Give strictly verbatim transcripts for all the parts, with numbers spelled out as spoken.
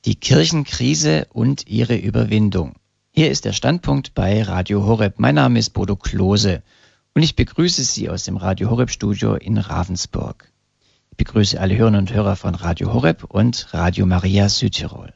Die Kirchenkrise und ihre Überwindung. Hier ist der Standpunkt bei Radio Horeb. Mein Name ist Bodo Klose und ich begrüße Sie aus dem Radio Horeb Studio in Ravensburg. Ich begrüße alle Hörerinnen und Hörer von Radio Horeb und Radio Maria Südtirol.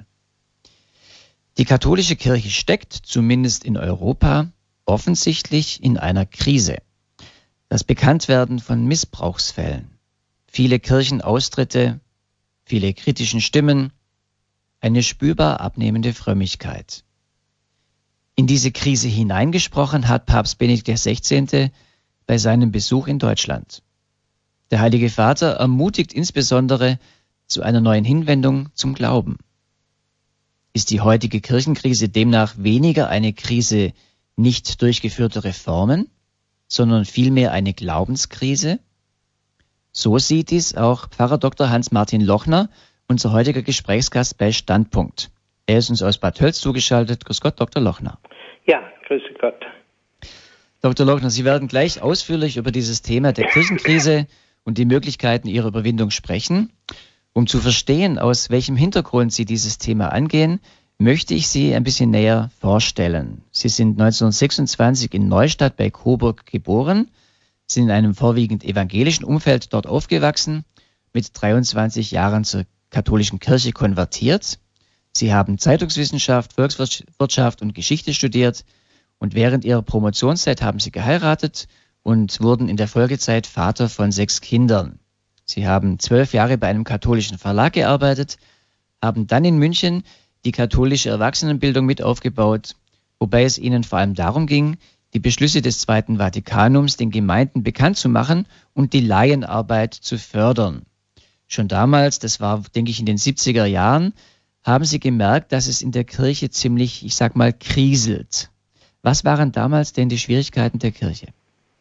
Die katholische Kirche steckt, zumindest in Europa, offensichtlich in einer Krise. Das Bekanntwerden von Missbrauchsfällen, viele Kirchenaustritte, viele kritischen Stimmen, eine spürbar abnehmende Frömmigkeit. In diese Krise hineingesprochen hat Papst Benedikt der Sechzehnte bei seinem Besuch in Deutschland. Der Heilige Vater ermutigt insbesondere zu einer neuen Hinwendung zum Glauben. Ist die heutige Kirchenkrise demnach weniger eine Krise nicht durchgeführter Reformen, sondern vielmehr eine Glaubenskrise? So sieht dies auch Pfarrer Doktor Hans-Martin Lochner, unser heutiger Gesprächsgast bei Standpunkt. Er ist uns aus Bad Tölz zugeschaltet. Grüß Gott, Doktor Lochner. Ja, grüße Gott. Doktor Lochner, Sie werden gleich ausführlich über dieses Thema der Kirchenkrise und die Möglichkeiten ihrer Überwindung sprechen. Um zu verstehen, aus welchem Hintergrund Sie dieses Thema angehen, möchte ich Sie ein bisschen näher vorstellen. Sie sind neunzehnhundertsechsundzwanzig in Neustadt bei Coburg geboren, sind in einem vorwiegend evangelischen Umfeld dort aufgewachsen, mit dreiundzwanzig Jahren zur katholischen Kirche konvertiert. Sie haben Zeitungswissenschaft, Volkswirtschaft und Geschichte studiert und während ihrer Promotionszeit haben Sie geheiratet und wurden in der Folgezeit Vater von sechs Kindern. Sie haben zwölf Jahre bei einem katholischen Verlag gearbeitet, haben dann in München die katholische Erwachsenenbildung mit aufgebaut, wobei es ihnen vor allem darum ging, die Beschlüsse des Zweiten Vatikanums den Gemeinden bekannt zu machen und die Laienarbeit zu fördern. Schon damals, das war, denke ich, in den siebziger Jahren, haben Sie gemerkt, dass es in der Kirche ziemlich, ich sag mal, kriselt. Was waren damals denn die Schwierigkeiten der Kirche?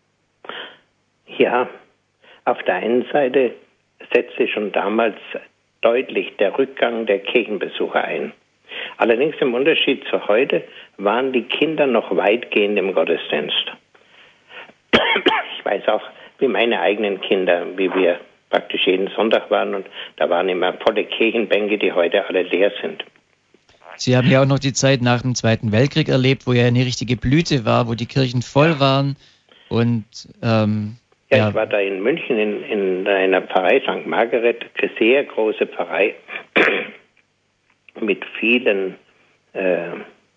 Ja, auf der einen Seite setzte schon damals deutlich der Rückgang der Kirchenbesucher ein. Allerdings im Unterschied zu heute waren die Kinder noch weitgehend im Gottesdienst. Ich weiß auch, wie meine eigenen Kinder, wie wir praktisch jeden Sonntag waren und da waren immer volle Kirchenbänke, die heute alle leer sind. Sie haben ja auch noch die Zeit nach dem Zweiten Weltkrieg erlebt, wo ja eine richtige Blüte war, wo die Kirchen voll ja. waren und ähm, Ja, ja, ich war da in München in, in einer Pfarrei Sankt Margaret, eine sehr große Pfarrei mit vielen äh,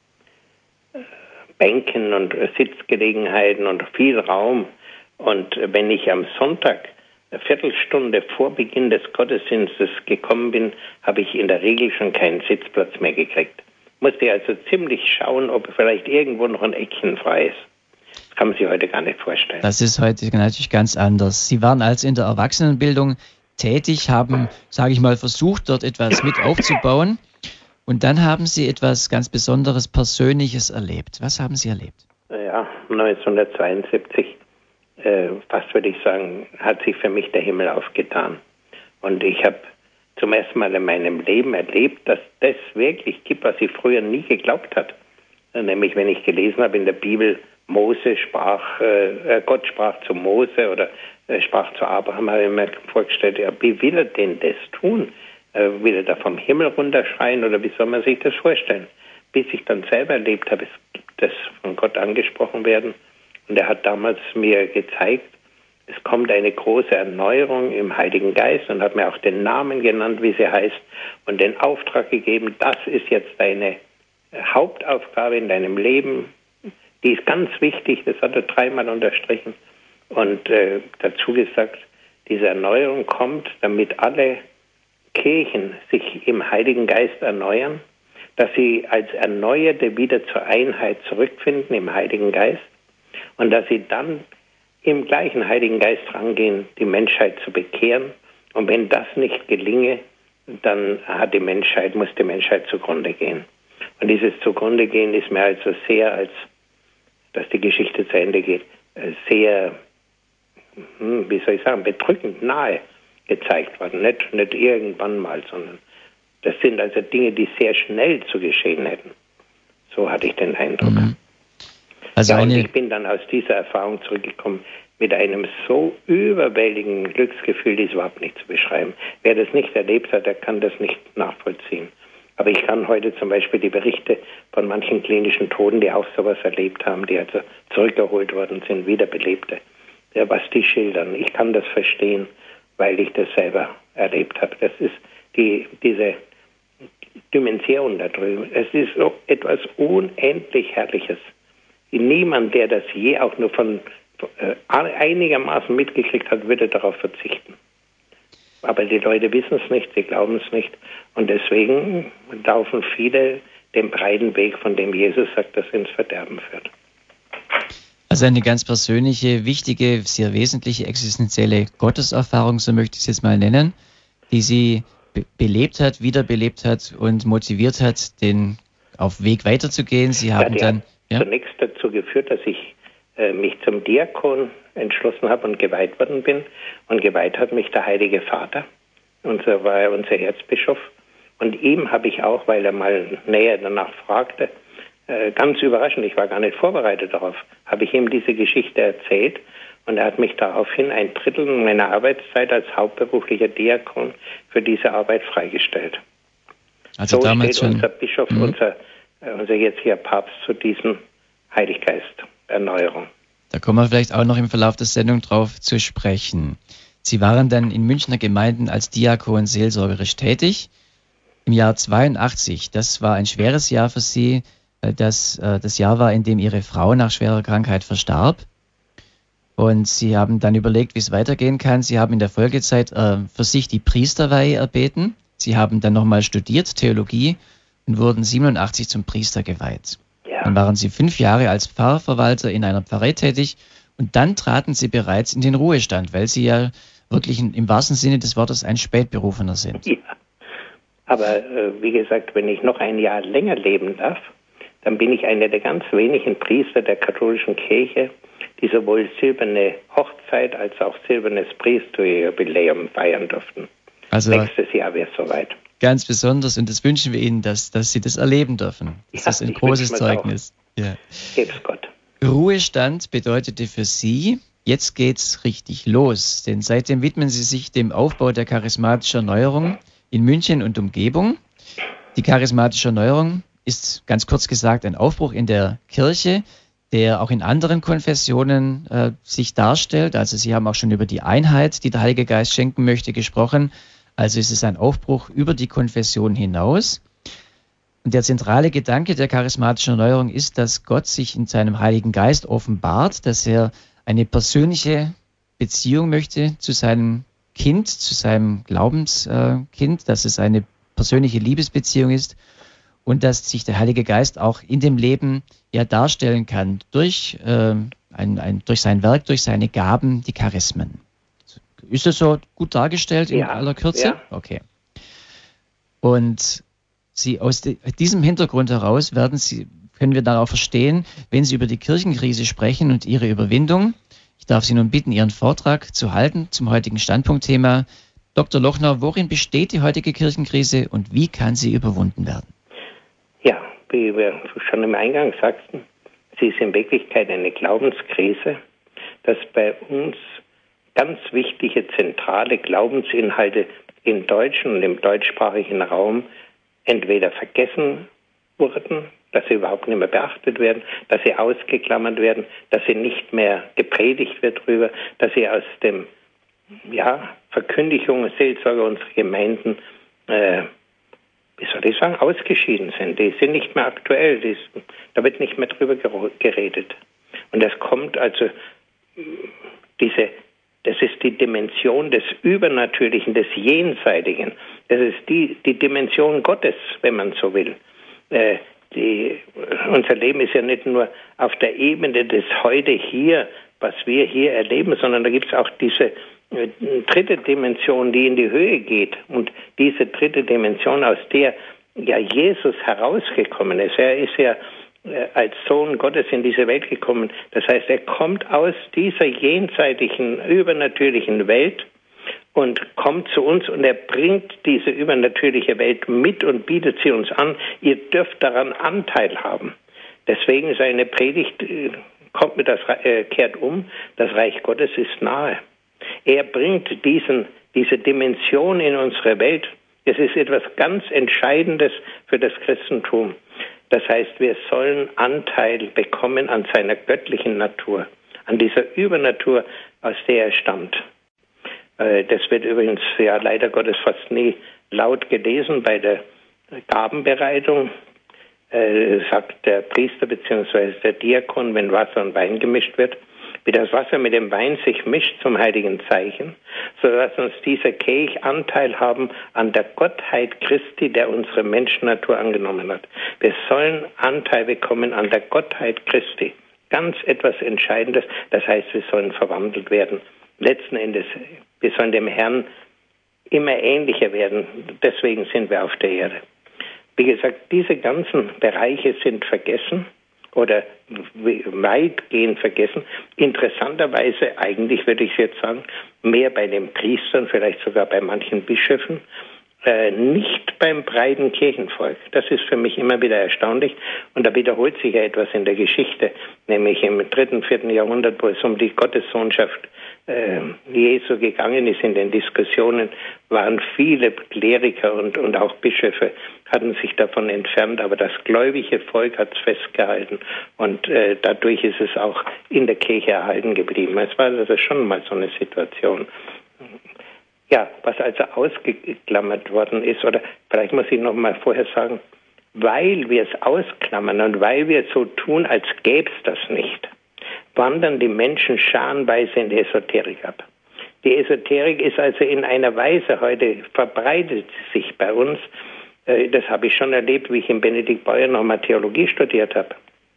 Bänken und Sitzgelegenheiten und viel Raum. Und wenn ich am Sonntag eine Viertelstunde vor Beginn des Gottesdienstes gekommen bin, habe ich in der Regel schon keinen Sitzplatz mehr gekriegt. Musste also ziemlich schauen, ob vielleicht irgendwo noch ein Eckchen frei ist. Das kann man sich heute gar nicht vorstellen. Das ist heute natürlich ganz anders. Sie waren also in der Erwachsenenbildung tätig, haben, sage ich mal, versucht, dort etwas mit aufzubauen. Und dann haben Sie etwas ganz Besonderes, Persönliches erlebt. Was haben Sie erlebt? Ja, neunzehnhundertzweiundsiebzig, äh, fast würde ich sagen, hat sich für mich der Himmel aufgetan. Und ich habe zum ersten Mal in meinem Leben erlebt, dass das wirklich gibt, was ich früher nie geglaubt habe. Nämlich, wenn ich gelesen habe in der Bibel, Mose sprach, äh, Gott sprach zu Mose oder äh, sprach zu Abraham, habe ich mir vorgestellt, ja, wie will er denn das tun? Äh, will er da vom Himmel runterschreien oder wie soll man sich das vorstellen? Bis ich dann selber erlebt habe, es gibt das von Gott angesprochen werden. Und er hat damals mir gezeigt, es kommt eine große Erneuerung im Heiligen Geist und hat mir auch den Namen genannt, wie sie heißt, und den Auftrag gegeben, das ist jetzt deine Hauptaufgabe in deinem Leben. Die ist ganz wichtig, das hat er dreimal unterstrichen. Und äh, dazu gesagt, diese Erneuerung kommt, damit alle Kirchen sich im Heiligen Geist erneuern, dass sie als Erneuerte wieder zur Einheit zurückfinden im Heiligen Geist und dass sie dann im gleichen Heiligen Geist rangehen, die Menschheit zu bekehren. Und wenn das nicht gelinge, dann hat die Menschheit, muss die Menschheit zugrunde gehen. Und dieses zugrunde gehen ist mir also sehr, als dass die Geschichte zu Ende geht, sehr, wie soll ich sagen, bedrückend nahe gezeigt worden. Nicht, nicht irgendwann mal, sondern das sind also Dinge, die sehr schnell zu geschehen hätten. So hatte ich den Eindruck. Mhm. Also ja, und ich bin dann aus dieser Erfahrung zurückgekommen mit einem so überwältigenden Glücksgefühl, das ist überhaupt nicht zu beschreiben. Wer das nicht erlebt hat, der kann das nicht nachvollziehen. Aber ich kann heute zum Beispiel die Berichte von manchen klinischen Toten, die auch sowas erlebt haben, die also zurückgeholt worden sind, wiederbelebte, ja, was die schildern. Ich kann das verstehen, weil ich das selber erlebt habe. Das ist die, diese Dimension da drüben. Es ist so etwas unendlich Herrliches. Niemand, der das je auch nur von äh, einigermaßen mitgekriegt hat, würde darauf verzichten. Aber die Leute wissen es nicht, sie glauben es nicht. Und deswegen laufen viele den breiten Weg, von dem Jesus sagt, dass er ins Verderben führt. Also eine ganz persönliche, wichtige, sehr wesentliche existenzielle Gotteserfahrung, so möchte ich es jetzt mal nennen, die sie be- belebt hat, wiederbelebt hat und motiviert hat, den auf Weg weiterzugehen. Sie haben ja, dann ja? zunächst dazu geführt, dass ich äh, mich zum Diakon entschlossen habe und geweiht worden bin. Und geweiht hat mich der Heilige Vater. Und so war er unser Erzbischof. Und ihm habe ich auch, weil er mal näher danach fragte, äh, ganz überraschend, ich war gar nicht vorbereitet darauf, habe ich ihm diese Geschichte erzählt. Und er hat mich daraufhin ein Drittel meiner Arbeitszeit als hauptberuflicher Diakon für diese Arbeit freigestellt. Also so damals steht schon, unser Bischof, mh. unser, äh, unser jetziger Papst zu diesem Heiliggeist-Erneuerung. Da kommen wir vielleicht auch noch im Verlauf der Sendung drauf zu sprechen. Sie waren dann in Münchner Gemeinden als Diakon seelsorgerisch tätig. Im Jahr zweiundachtzig, das war ein schweres Jahr für Sie, weil das äh, das Jahr war, in dem Ihre Frau nach schwerer Krankheit verstarb. Und Sie haben dann überlegt, wie es weitergehen kann. Sie haben in der Folgezeit äh, für sich die Priesterweihe erbeten. Sie haben dann nochmal studiert, Theologie, und wurden siebenundachtzig zum Priester geweiht. Ja. Dann waren Sie fünf Jahre als Pfarrverwalter in einer Pfarrei tätig und dann traten Sie bereits in den Ruhestand, weil Sie ja wirklich im wahrsten Sinne des Wortes ein Spätberufener sind. Ja. Aber äh, wie gesagt, wenn ich noch ein Jahr länger leben darf, dann bin ich einer der ganz wenigen Priester der katholischen Kirche, die sowohl silberne Hochzeit als auch silbernes Priesterjubiläum feiern durften. Also nächstes Jahr wäre es soweit. Ganz besonders, und das wünschen wir Ihnen, dass, dass Sie das erleben dürfen. Das Ja, ist ein großes Zeugnis. Ja. Geb's Gott. Ruhestand bedeutete für Sie, jetzt geht's richtig los. Denn seitdem widmen Sie sich dem Aufbau der charismatischen Erneuerung in München und Umgebung. Die charismatische Erneuerung ist ganz kurz gesagt ein Aufbruch in der Kirche, der auch in anderen Konfessionen äh, sich darstellt. Also Sie haben auch schon über die Einheit, die der Heilige Geist schenken möchte, gesprochen. Also es ist ein Aufbruch über die Konfession hinaus. Und der zentrale Gedanke der charismatischen Erneuerung ist, dass Gott sich in seinem Heiligen Geist offenbart, dass er eine persönliche Beziehung möchte zu seinem Kind, zu seinem Glaubenskind, dass es eine persönliche Liebesbeziehung ist und dass sich der Heilige Geist auch in dem Leben ja darstellen kann durch, äh, ein, ein, durch sein Werk, durch seine Gaben, die Charismen. Ist das so gut dargestellt in ja, aller Kürze? Ja. Okay. Und Sie aus de, diesem Hintergrund heraus werden Sie, können wir dann auch verstehen, wenn Sie über die Kirchenkrise sprechen und ihre Überwindung. Ich darf Sie nun bitten, Ihren Vortrag zu halten zum heutigen Standpunktthema. Doktor Lochner, worin besteht die heutige Kirchenkrise und wie kann sie überwunden werden? Ja, wie wir schon im Eingang sagten, sie ist in Wirklichkeit eine Glaubenskrise, dass bei uns ganz wichtige zentrale Glaubensinhalte im deutschen und im deutschsprachigen Raum entweder vergessen wurden, dass sie überhaupt nicht mehr beachtet werden, dass sie ausgeklammert werden, dass sie nicht mehr gepredigt wird darüber, dass sie aus dem ja, Verkündigung und Seelsorge unserer Gemeinden, äh, wie soll ich sagen, ausgeschieden sind. Die sind nicht mehr aktuell, die ist, da wird nicht mehr drüber geredet. Und das kommt also, diese, das ist die Dimension des Übernatürlichen, des Jenseitigen. Das ist die, die Dimension Gottes, wenn man so will. Äh, die, unser Leben ist ja nicht nur auf der Ebene des Heute hier, was wir hier erleben, sondern da gibt es auch diese äh, dritte Dimension, die in die Höhe geht. Und diese dritte Dimension, aus der ja Jesus herausgekommen ist. Er ist ja äh, als Sohn Gottes in diese Welt gekommen. Das heißt, er kommt aus dieser jenseitigen, übernatürlichen Welt und kommt zu uns und er bringt diese übernatürliche Welt mit und bietet sie uns an. Ihr dürft daran Anteil haben. Deswegen seine Predigt äh, kommt mit das äh, kehrt um. Das Reich Gottes ist nahe. Er bringt diesen diese Dimension in unsere Welt Das ist etwas ganz Entscheidendes für das Christentum. Das heißt, wir sollen Anteil bekommen an seiner göttlichen Natur, an dieser Übernatur, aus der er stammt. Das wird übrigens ja leider Gottes fast nie laut gelesen bei der Gabenbereitung. Äh, sagt der Priester bzw. der Diakon, wenn Wasser und Wein gemischt wird, wie das Wasser mit dem Wein sich mischt zum heiligen Zeichen, so dass uns dieser Kelch Anteil haben an der Gottheit Christi, der unsere Menschennatur angenommen hat. Wir sollen Anteil bekommen an der Gottheit Christi. Ganz etwas Entscheidendes. Das heißt, wir sollen verwandelt werden. Letzten Endes, wir sollen dem Herrn immer ähnlicher werden. Deswegen sind wir auf der Erde. Wie gesagt, diese ganzen Bereiche sind vergessen oder weitgehend vergessen. Interessanterweise, eigentlich würde ich jetzt sagen, mehr bei den Priestern, vielleicht sogar bei manchen Bischöfen, äh, nicht beim breiten Kirchenvolk. Das ist für mich immer wieder erstaunlich. Und da wiederholt sich ja etwas in der Geschichte, nämlich im dritten, vierten Jahrhundert, wo es um die Gottessohnschaft äh, Jesu gegangen ist. In den Diskussionen waren viele Kleriker und, und auch Bischöfe hatten sich davon entfernt, aber das gläubige Volk hat es festgehalten und äh, dadurch ist es auch in der Kirche erhalten geblieben. Es war also schon mal so eine Situation. Ja, was also ausgeklammert worden ist, oder vielleicht muss ich noch mal vorher sagen, weil wir es ausklammern und weil wir so tun, als gäbe es das nicht, wandern die Menschen scharenweise in die Esoterik ab. Die Esoterik ist also in einer Weise heute, verbreitet sich bei uns. Das habe ich schon erlebt, wie ich in Benedikt Beuer nochmal Theologie studiert habe.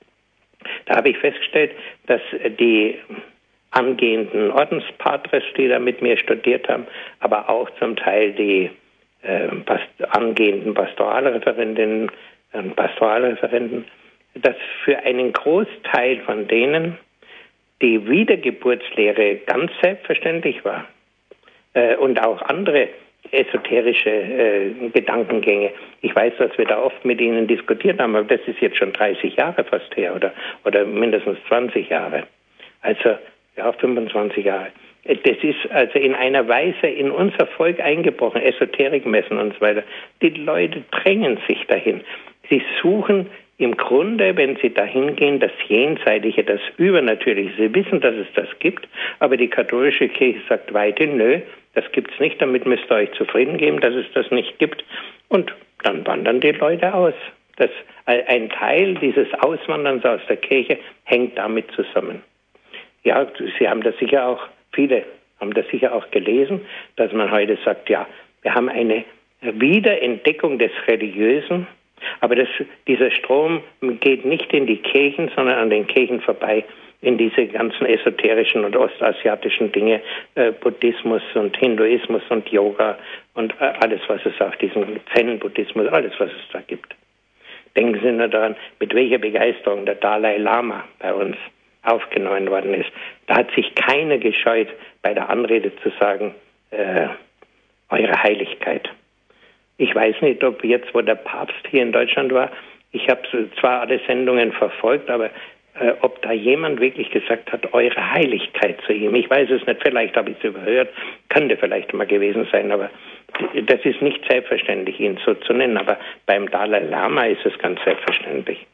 Da habe ich festgestellt, dass die angehenden Ordenspatres, die da mit mir studiert haben, aber auch zum Teil die äh, past- angehenden Pastoralreferentinnen und Pastoralreferenten, dass für einen Großteil von denen die Wiedergeburtslehre ganz selbstverständlich war. Äh, und auch andere esoterische äh, Gedankengänge. Ich weiß, dass wir da oft mit ihnen diskutiert haben, aber das ist jetzt schon dreißig Jahre fast her oder, oder mindestens zwanzig Jahre. Also, ja, fünfundzwanzig Jahre. Das ist also in einer Weise in unser Volk eingebrochen, Esoterikmessen und so weiter. Die Leute drängen sich dahin. Sie suchen im Grunde, wenn sie dahin gehen, das Jenseitige, das Übernatürliche. Sie wissen, dass es das gibt, aber die katholische Kirche sagt weiterhin, nö, das gibt's nicht, damit müsst ihr euch zufrieden geben, dass es das nicht gibt. Und dann wandern die Leute aus. Das, ein Teil dieses Auswanderns aus der Kirche hängt damit zusammen. Ja, Sie haben das sicher auch, viele haben das sicher auch gelesen, dass man heute sagt, ja, wir haben eine Wiederentdeckung des Religiösen, aber das, dieser Strom geht nicht in die Kirchen, sondern an den Kirchen vorbei, in diese ganzen esoterischen und ostasiatischen Dinge, äh, Buddhismus und Hinduismus und Yoga und äh, alles, was es auch, diesen Zen-Buddhismus, alles, was es da gibt. Denken Sie nur daran, mit welcher Begeisterung der Dalai Lama bei uns aufgenommen worden ist. Da hat sich keiner gescheut, bei der Anrede zu sagen, äh, Eure Heiligkeit. Ich weiß nicht, ob jetzt, wo der Papst hier in Deutschland war, ich habe zwar alle Sendungen verfolgt, aber äh, ob da jemand wirklich gesagt hat, Eure Heiligkeit zu ihm. Ich weiß es nicht, vielleicht habe ich es überhört, könnte vielleicht mal gewesen sein, aber das ist nicht selbstverständlich, ihn so zu nennen, aber beim Dalai Lama ist es ganz selbstverständlich.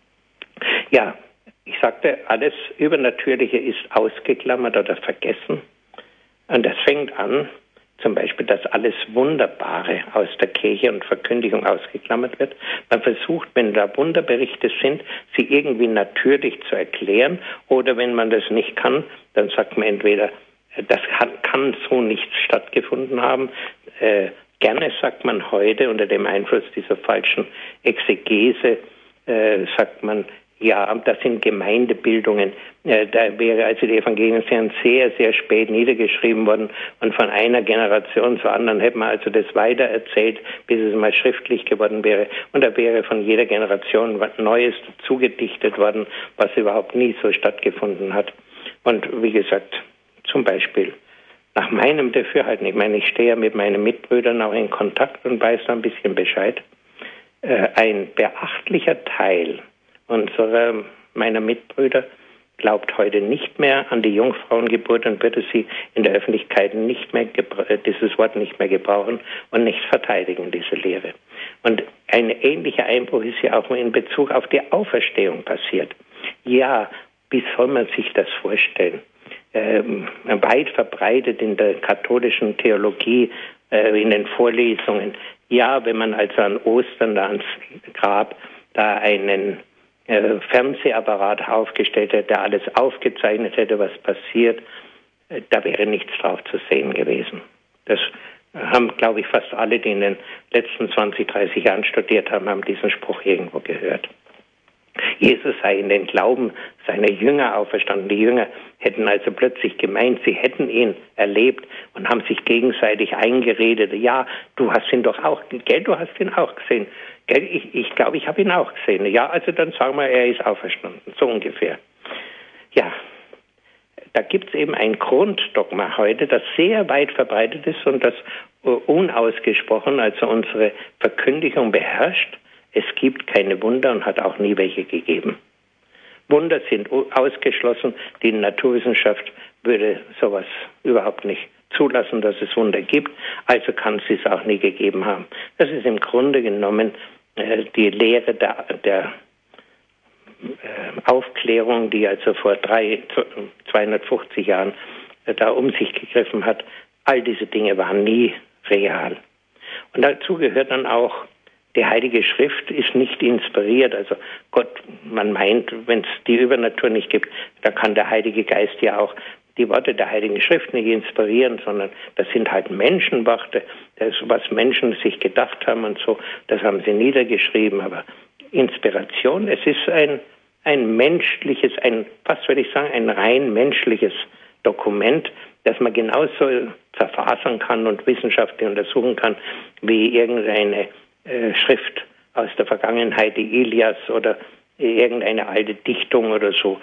Ja, ich sagte, alles Übernatürliche ist ausgeklammert oder vergessen. Und das fängt an, zum Beispiel, dass alles Wunderbare aus der Kirche und Verkündigung ausgeklammert wird. Man versucht, wenn da Wunderberichte sind, sie irgendwie natürlich zu erklären. Oder wenn man das nicht kann, dann sagt man entweder, das kann, kann so nicht stattgefunden haben. Äh, gerne sagt man heute unter dem Einfluss dieser falschen Exegese, äh, sagt man, ja, das sind Gemeindebildungen. Da wäre also die Evangelien sind sehr, sehr spät niedergeschrieben worden und von einer Generation zur anderen hätte man also das weiter erzählt, bis es mal schriftlich geworden wäre. Und da wäre von jeder Generation was Neues zugedichtet worden, was überhaupt nie so stattgefunden hat. Und wie gesagt, zum Beispiel nach meinem Dafürhalten, ich meine, ich stehe ja mit meinen Mitbrüdern auch in Kontakt und weiß da ein bisschen Bescheid, ein beachtlicher Teil unserer, meiner Mitbrüder glaubt heute nicht mehr an die Jungfrauengeburt und würde sie in der Öffentlichkeit nicht mehr dieses Wort nicht mehr gebrauchen und nicht verteidigen, diese Lehre. Und ein ähnlicher Einbruch ist ja auch in Bezug auf die Auferstehung passiert. Ja, wie soll man sich das vorstellen? Ähm, weit verbreitet in der katholischen Theologie, äh, in den Vorlesungen. Ja, wenn man also an Ostern da ans Grab da einen äh, Fernsehapparat aufgestellt hätte, der alles aufgezeichnet hätte, was passiert, äh, da wäre nichts drauf zu sehen gewesen. Das haben, glaube ich, fast alle, die in den letzten zwanzig, dreißig Jahren studiert haben, haben diesen Spruch irgendwo gehört. Jesus sei in den Glauben seiner Jünger auferstanden. Die Jünger hätten also plötzlich gemeint, sie hätten ihn erlebt und haben sich gegenseitig eingeredet. Ja, du hast ihn doch auch, gell, du hast ihn auch gesehen. Gell, ich, ich glaube, ich habe ihn auch gesehen. Ja, also dann sagen wir, er ist auferstanden. So ungefähr. Ja, da gibt es eben ein Grunddogma heute, das sehr weit verbreitet ist und das unausgesprochen, also unsere Verkündigung beherrscht. Es gibt keine Wunder und hat auch nie welche gegeben. Wunder sind ausgeschlossen. Die Naturwissenschaft würde sowas überhaupt nicht zulassen, dass es Wunder gibt. Also kann es es auch nie gegeben haben. Das ist im Grunde genommen äh, die Lehre der, der äh, Aufklärung, die also vor drei, zweihundertfünfzig Jahren äh, da um sich gegriffen hat. All diese Dinge waren nie real. Und dazu gehört dann auch, die Heilige Schrift ist nicht inspiriert. Also Gott, man meint, wenn es die Übernatur nicht gibt, dann kann der Heilige Geist ja auch die Worte der Heiligen Schrift nicht inspirieren, sondern das sind halt Menschenworte, das, was Menschen sich gedacht haben und so, das haben sie niedergeschrieben. Aber Inspiration, es ist ein, ein menschliches, ein, fast würde ich sagen, ein rein menschliches Dokument, das man genauso zerfasern kann und wissenschaftlich untersuchen kann, wie irgendeine Äh, Schrift aus der Vergangenheit, die Ilias oder irgendeine alte Dichtung oder so.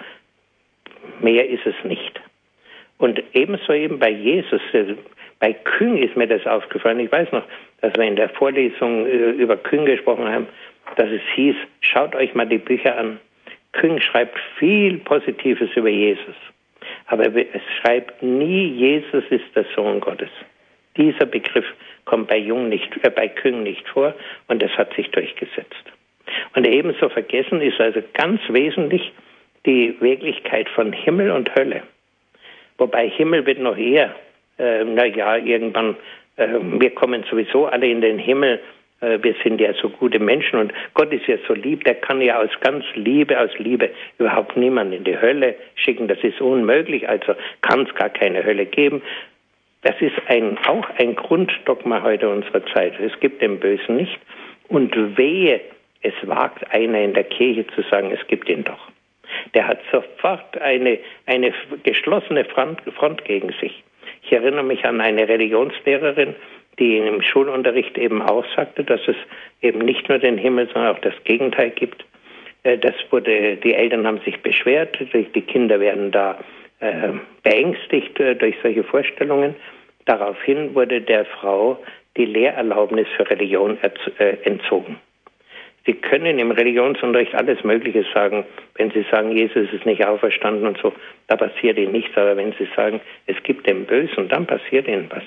Mehr ist es nicht. Und ebenso eben bei Jesus, äh, bei Küng ist mir das aufgefallen. Ich weiß noch, dass wir in der Vorlesung äh, über Küng gesprochen haben, dass es hieß, schaut euch mal die Bücher an. Küng schreibt viel Positives über Jesus. Aber es schreibt nie, Jesus ist der Sohn Gottes. Dieser Begriff kommt bei Jung nicht, äh, bei Küng nicht vor und das hat sich durchgesetzt. Und ebenso vergessen ist also ganz wesentlich die Wirklichkeit von Himmel und Hölle. Wobei Himmel wird noch eher, äh, na ja, irgendwann, äh, wir kommen sowieso alle in den Himmel, äh, wir sind ja so gute Menschen und Gott ist ja so lieb, der kann ja aus ganz Liebe, aus Liebe überhaupt niemanden in die Hölle schicken, das ist unmöglich, also kann es gar keine Hölle geben. Das ist ein, auch ein Grunddogma heute unserer Zeit. Es gibt den Bösen nicht. Und wehe, es wagt einer in der Kirche zu sagen, es gibt ihn doch. Der hat sofort eine, eine geschlossene Front, Front gegen sich. Ich erinnere mich an eine Religionslehrerin, die im Schulunterricht eben auch sagte, dass es eben nicht nur den Himmel, sondern auch das Gegenteil gibt. Das wurde, die Eltern haben sich beschwert, die Kinder werden da Äh, beängstigt äh, durch solche Vorstellungen. Daraufhin wurde der Frau die Lehrerlaubnis für Religion erz- äh, entzogen. Sie können im Religionsunterricht alles Mögliche sagen. Wenn Sie sagen, Jesus ist nicht auferstanden und so, da passiert Ihnen nichts. Aber wenn Sie sagen, es gibt den Bösen, dann passiert Ihnen was.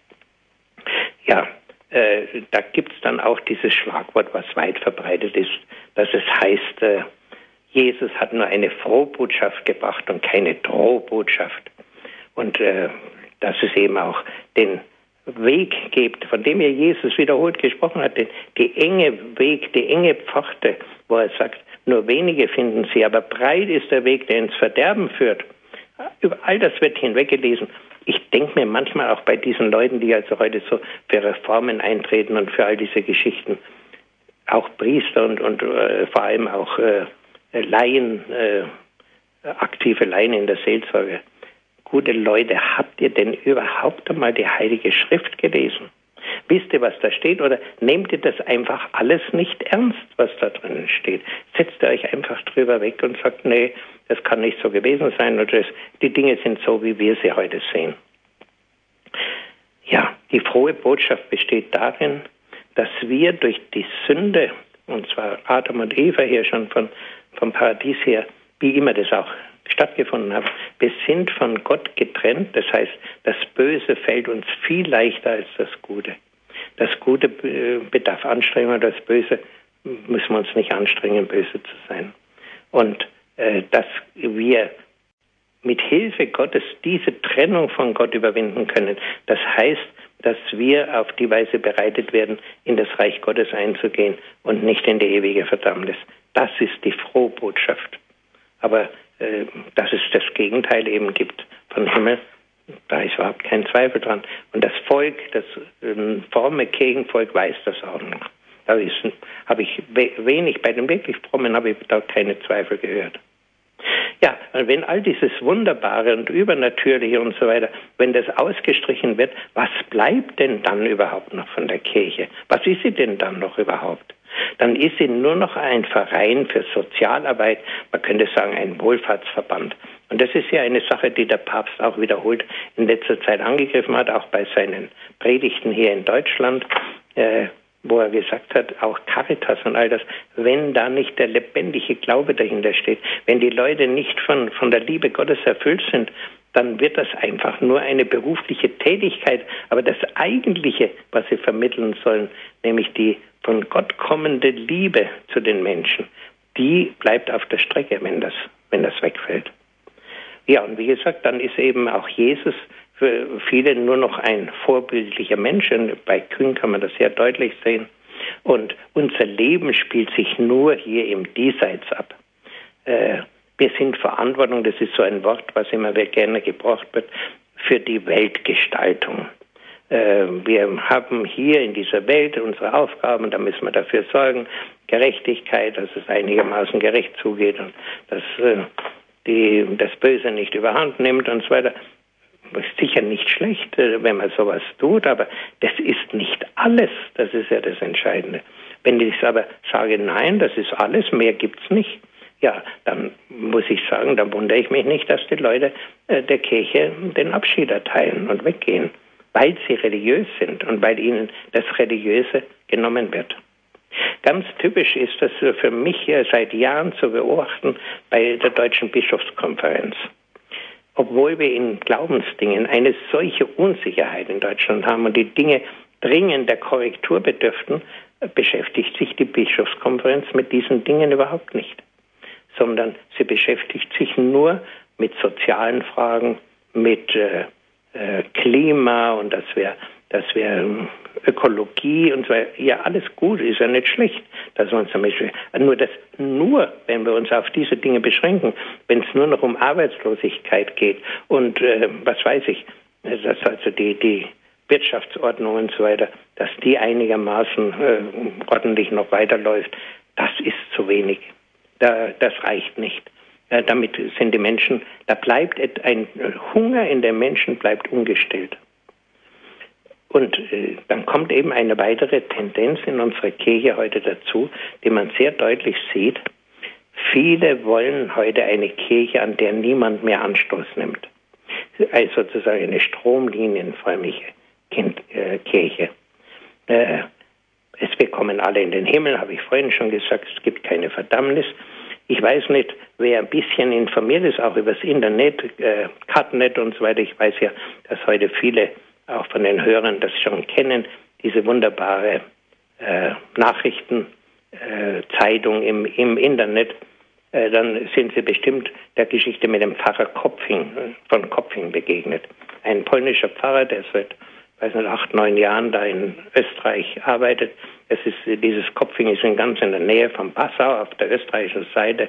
Ja, äh, da gibt es dann auch dieses Schlagwort, was weit verbreitet ist, dass es heißt, äh, Jesus hat nur eine Frohbotschaft gebracht und keine Drohbotschaft. Und äh, dass es eben auch den Weg gibt, von dem ja Jesus wiederholt gesprochen hat, den, die enge Weg, die enge Pforte, wo er sagt, nur wenige finden sie, aber breit ist der Weg, der ins Verderben führt. Über all das wird hinweggelesen. Ich denke mir manchmal auch bei diesen Leuten, die also heute so für Reformen eintreten und für all diese Geschichten, auch Priester und, und äh, vor allem auch äh, Laien, äh, aktive Laien in der Seelsorge. Gute Leute, habt ihr denn überhaupt einmal die Heilige Schrift gelesen? Wisst ihr, was da steht? Oder nehmt ihr das einfach alles nicht ernst, was da drinnen steht? Setzt ihr euch einfach drüber weg und sagt, nee, das kann nicht so gewesen sein oder das, die Dinge sind so, wie wir sie heute sehen. Ja, die frohe Botschaft besteht darin, dass wir durch die Sünde, und zwar Adam und Eva hier schon von vom Paradies her, wie immer das auch stattgefunden haben. Wir sind von Gott getrennt, das heißt, das Böse fällt uns viel leichter als das Gute. Das Gute bedarf Anstrengung, das Böse müssen wir uns nicht anstrengen, böse zu sein. Und äh, dass wir mit Hilfe Gottes diese Trennung von Gott überwinden können, das heißt, dass wir auf die Weise bereitet werden, in das Reich Gottes einzugehen und nicht in die ewige Verdammnis. Das ist die frohe Botschaft. Aber äh, dass es das Gegenteil eben gibt von Himmel, da ist überhaupt kein Zweifel dran. Und das Volk, das äh, fromme Kirchenvolk weiß das auch noch. Da habe ich wenig, bei den wirklich Frommen habe ich da keine Zweifel gehört. Ja, wenn all dieses Wunderbare und Übernatürliche und so weiter, wenn das ausgestrichen wird, was bleibt denn dann überhaupt noch von der Kirche? Was ist sie denn dann noch überhaupt? Dann ist sie nur noch ein Verein für Sozialarbeit, man könnte sagen ein Wohlfahrtsverband. Und das ist ja eine Sache, die der Papst auch wiederholt in letzter Zeit angegriffen hat, auch bei seinen Predigten hier in Deutschland, äh, wo er gesagt hat, auch Caritas und all das, wenn da nicht der lebendige Glaube dahinter steht, wenn die Leute nicht von, von der Liebe Gottes erfüllt sind, dann wird das einfach nur eine berufliche Tätigkeit. Aber das Eigentliche, was sie vermitteln sollen, nämlich die von Gott kommende Liebe zu den Menschen, die bleibt auf der Strecke, wenn das, wenn das wegfällt. Ja, und wie gesagt, dann ist eben auch Jesus für viele nur noch ein vorbildlicher Mensch. Und bei Kühn kann man das sehr deutlich sehen. Und unser Leben spielt sich nur hier im Diesseits ab. Äh, wir sind Verantwortung, das ist so ein Wort, was immer gerne gebraucht wird, für die Weltgestaltung. Äh, wir haben hier in dieser Welt unsere Aufgaben, da müssen wir dafür sorgen, Gerechtigkeit, dass es einigermaßen gerecht zugeht und dass äh, die, das Böse nicht überhand nimmt und so weiter. Ist sicher nicht schlecht, wenn man sowas tut, aber das ist nicht alles. Das ist ja das Entscheidende. Wenn ich aber sage, nein, das ist alles, mehr gibt's nicht, ja, dann muss ich sagen, dann wundere ich mich nicht, dass die Leute äh, der Kirche den Abschied erteilen und weggehen, weil sie religiös sind und weil ihnen das Religiöse genommen wird. Ganz typisch ist das für mich seit Jahren zu beobachten bei der Deutschen Bischofskonferenz. Obwohl wir in Glaubensdingen eine solche Unsicherheit in Deutschland haben und die Dinge dringend der Korrektur bedürften, beschäftigt sich die Bischofskonferenz mit diesen Dingen überhaupt nicht. Sondern sie beschäftigt sich nur mit sozialen Fragen, mit äh, äh, Klima und dass wir, dass wir ähm, Ökologie und so weiter, ja alles gut, ist ja nicht schlecht, dass wir uns zum Beispiel, nur das, nur wenn wir uns auf diese Dinge beschränken, wenn es nur noch um Arbeitslosigkeit geht und äh, was weiß ich, dass also die, die Wirtschaftsordnung und so weiter, dass die einigermaßen äh, ordentlich noch weiterläuft, das ist zu wenig. Da, das reicht nicht. Äh, damit sind die Menschen, da bleibt ein Hunger in den Menschen bleibt ungestillt. Und äh, dann kommt eben eine weitere Tendenz in unserer Kirche heute dazu, die man sehr deutlich sieht. Viele wollen heute eine Kirche, an der niemand mehr Anstoß nimmt. Also sozusagen eine stromlinienförmige kind, äh, Kirche. Äh, es, wir kommen alle in den Himmel, habe ich vorhin schon gesagt, es gibt keine Verdammnis. Ich weiß nicht, wer ein bisschen informiert ist, auch übers Internet, äh, Cutnet und so weiter. Ich weiß ja, dass heute viele auch von den Hörern das schon kennen, diese wunderbare äh, Nachrichtenzeitung äh, im, im Internet. Äh, dann sind Sie bestimmt der Geschichte mit dem Pfarrer Kopfing, von Kopfing begegnet. Ein polnischer Pfarrer, der seit weiß nicht, acht, neun Jahren da in Österreich arbeitet. Es ist, dieses Kopfing ist in ganz in der Nähe von Passau auf der österreichischen Seite.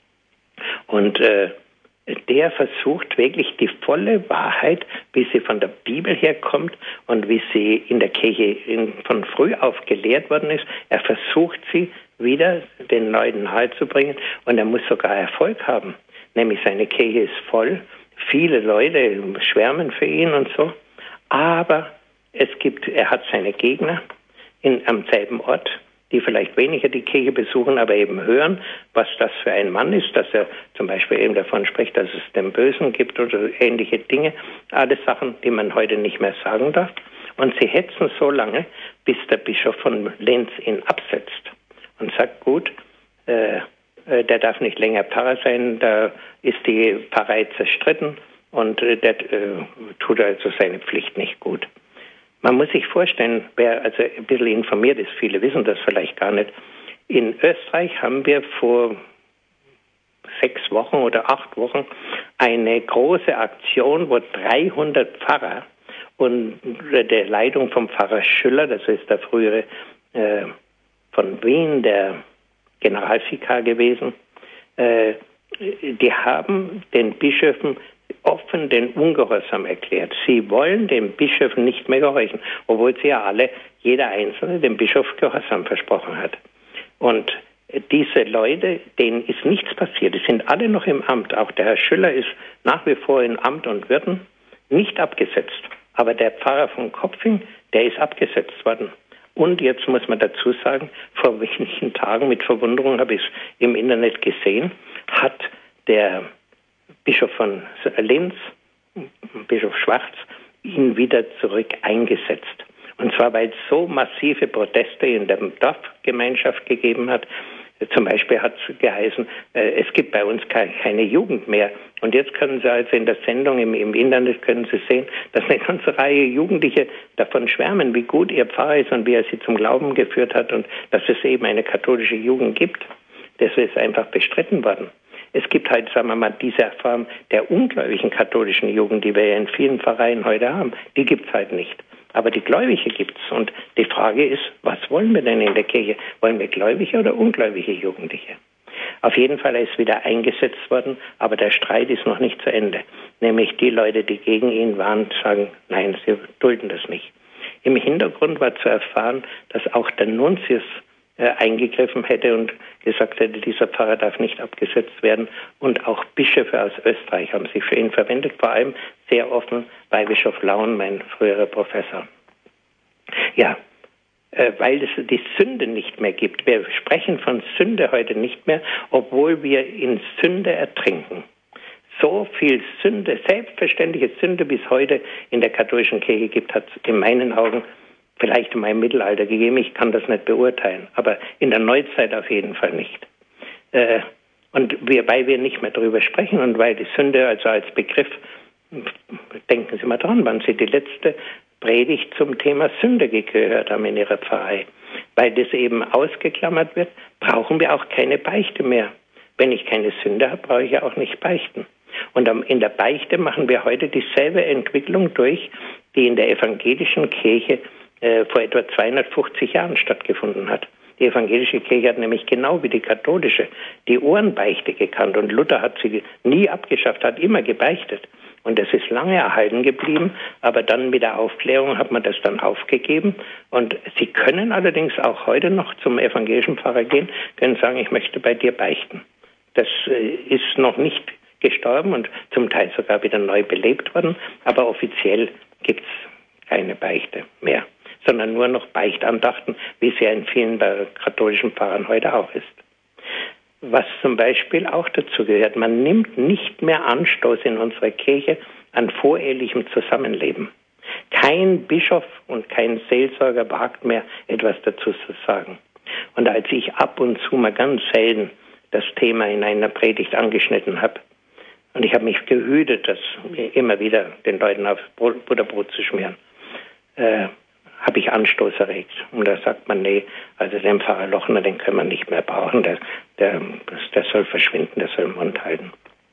Und äh, der versucht wirklich die volle Wahrheit, wie sie von der Bibel herkommt und wie sie in der Kirche in, von früh auf gelehrt worden ist. Er versucht sie wieder den Leuten nahezubringen und er muss sogar Erfolg haben. Nämlich seine Kirche ist voll, viele Leute schwärmen für ihn und so. Aber es gibt, er hat seine Gegner in, am selben Ort, die vielleicht weniger die Kirche besuchen, aber eben hören, was das für ein Mann ist, dass er zum Beispiel eben davon spricht, dass es den Bösen gibt oder ähnliche Dinge. Alles Sachen, die man heute nicht mehr sagen darf. Und sie hetzen so lange, bis der Bischof von Linz ihn absetzt und sagt, gut, äh, äh, der darf nicht länger Pfarrer sein, da ist die Pfarrei zerstritten und äh, der äh, tut also seine Pflicht nicht gut. Man muss sich vorstellen, wer also ein bisschen informiert ist, viele wissen das vielleicht gar nicht, in Österreich haben wir vor sechs Wochen oder acht Wochen eine große Aktion, wo dreihundert Pfarrer unter der Leitung vom Pfarrer Schüller, das ist der frühere äh, von Wien, der Generalvikar gewesen, äh, die haben den Bischöfen offen den Ungehorsam erklärt. Sie wollen den Bischöfen nicht mehr gehorchen, obwohl sie ja alle, jeder Einzelne, dem Bischof Gehorsam versprochen hat. Und diese Leute, denen ist nichts passiert. Die sind alle noch im Amt. Auch der Herr Schüller ist nach wie vor in Amt und Würden nicht abgesetzt. Aber der Pfarrer von Kopfing, der ist abgesetzt worden. Und jetzt muss man dazu sagen, vor wenigen Tagen, mit Verwunderung habe ich es im Internet gesehen, hat der Bischof von Linz, Bischof Schwarz, ihn wieder zurück eingesetzt. Und zwar, weil es so massive Proteste in der Dorfgemeinschaft gegeben hat. Zum Beispiel hat es geheißen, äh, es gibt bei uns ke- keine Jugend mehr. Und jetzt können Sie also in der Sendung im, im Internet können Sie sehen, dass eine ganze Reihe Jugendliche davon schwärmen, wie gut ihr Pfarrer ist und wie er sie zum Glauben geführt hat und dass es eben eine katholische Jugend gibt. Das ist einfach bestritten worden. Es gibt halt, sagen wir mal, diese Form der ungläubigen katholischen Jugend, die wir ja in vielen Pfarreien heute haben, die gibt es halt nicht. Aber die Gläubige gibt es. Und die Frage ist, was wollen wir denn in der Kirche? Wollen wir gläubige oder ungläubige Jugendliche? Auf jeden Fall ist wieder eingesetzt worden, aber der Streit ist noch nicht zu Ende. Nämlich die Leute, die gegen ihn waren, sagen, nein, sie dulden das nicht. Im Hintergrund war zu erfahren, dass auch der Nuntius äh, eingegriffen hätte und gesagt hätte, dieser Pfarrer darf nicht abgesetzt werden. Und auch Bischöfe aus Österreich haben sich für ihn verwendet, vor allem sehr offen Weihbischof Laun, mein früherer Professor. Ja, äh, weil es die Sünde nicht mehr gibt. Wir sprechen von Sünde heute nicht mehr, obwohl wir in Sünde ertrinken. So viel Sünde, selbstverständliche Sünde bis heute in der katholischen Kirche gibt, hat es in meinen Augen vielleicht in meinem Mittelalter gegeben. Ich kann das nicht beurteilen, aber in der Neuzeit auf jeden Fall nicht. Äh, und wir, weil wir nicht mehr darüber sprechen und weil die Sünde also als Begriff, denken Sie mal dran, wann Sie die letzte Predigt zum Thema Sünde gehört haben in Ihrer Pfarrei. Weil das eben ausgeklammert wird, brauchen wir auch keine Beichte mehr. Wenn ich keine Sünde habe, brauche ich ja auch nicht beichten. Und in der Beichte machen wir heute dieselbe Entwicklung durch, die in der evangelischen Kirche äh, vor etwa zweihundertfünfzig Jahren stattgefunden hat. Die evangelische Kirche hat nämlich genau wie die katholische die Ohrenbeichte gekannt und Luther hat sie nie abgeschafft, hat immer gebeichtet. Und das ist lange erhalten geblieben, aber dann mit der Aufklärung hat man das dann aufgegeben. Und Sie können allerdings auch heute noch zum evangelischen Pfarrer gehen, können sagen, ich möchte bei dir beichten. Das äh, ist noch nicht gestorben und zum Teil sogar wieder neu belebt worden, aber offiziell gibt es keine Beichte mehr, sondern nur noch Beichtandachten, wie es ja in vielen katholischen Pfarrern heute auch ist. Was zum Beispiel auch dazu gehört, man nimmt nicht mehr Anstoß in unserer Kirche an vorehelichem Zusammenleben. Kein Bischof und kein Seelsorger wagt mehr, etwas dazu zu sagen. Und als ich ab und zu mal ganz selten das Thema in einer Predigt angeschnitten habe, und ich habe mich gehütet, das immer wieder den Leuten auf Butterbrot zu schmieren, äh, habe ich Anstoß erregt. Und da sagt man, nee, also den Pfarrer Lochner, den können wir nicht mehr brauchen, der, der, der soll verschwinden, der soll den Mund halten.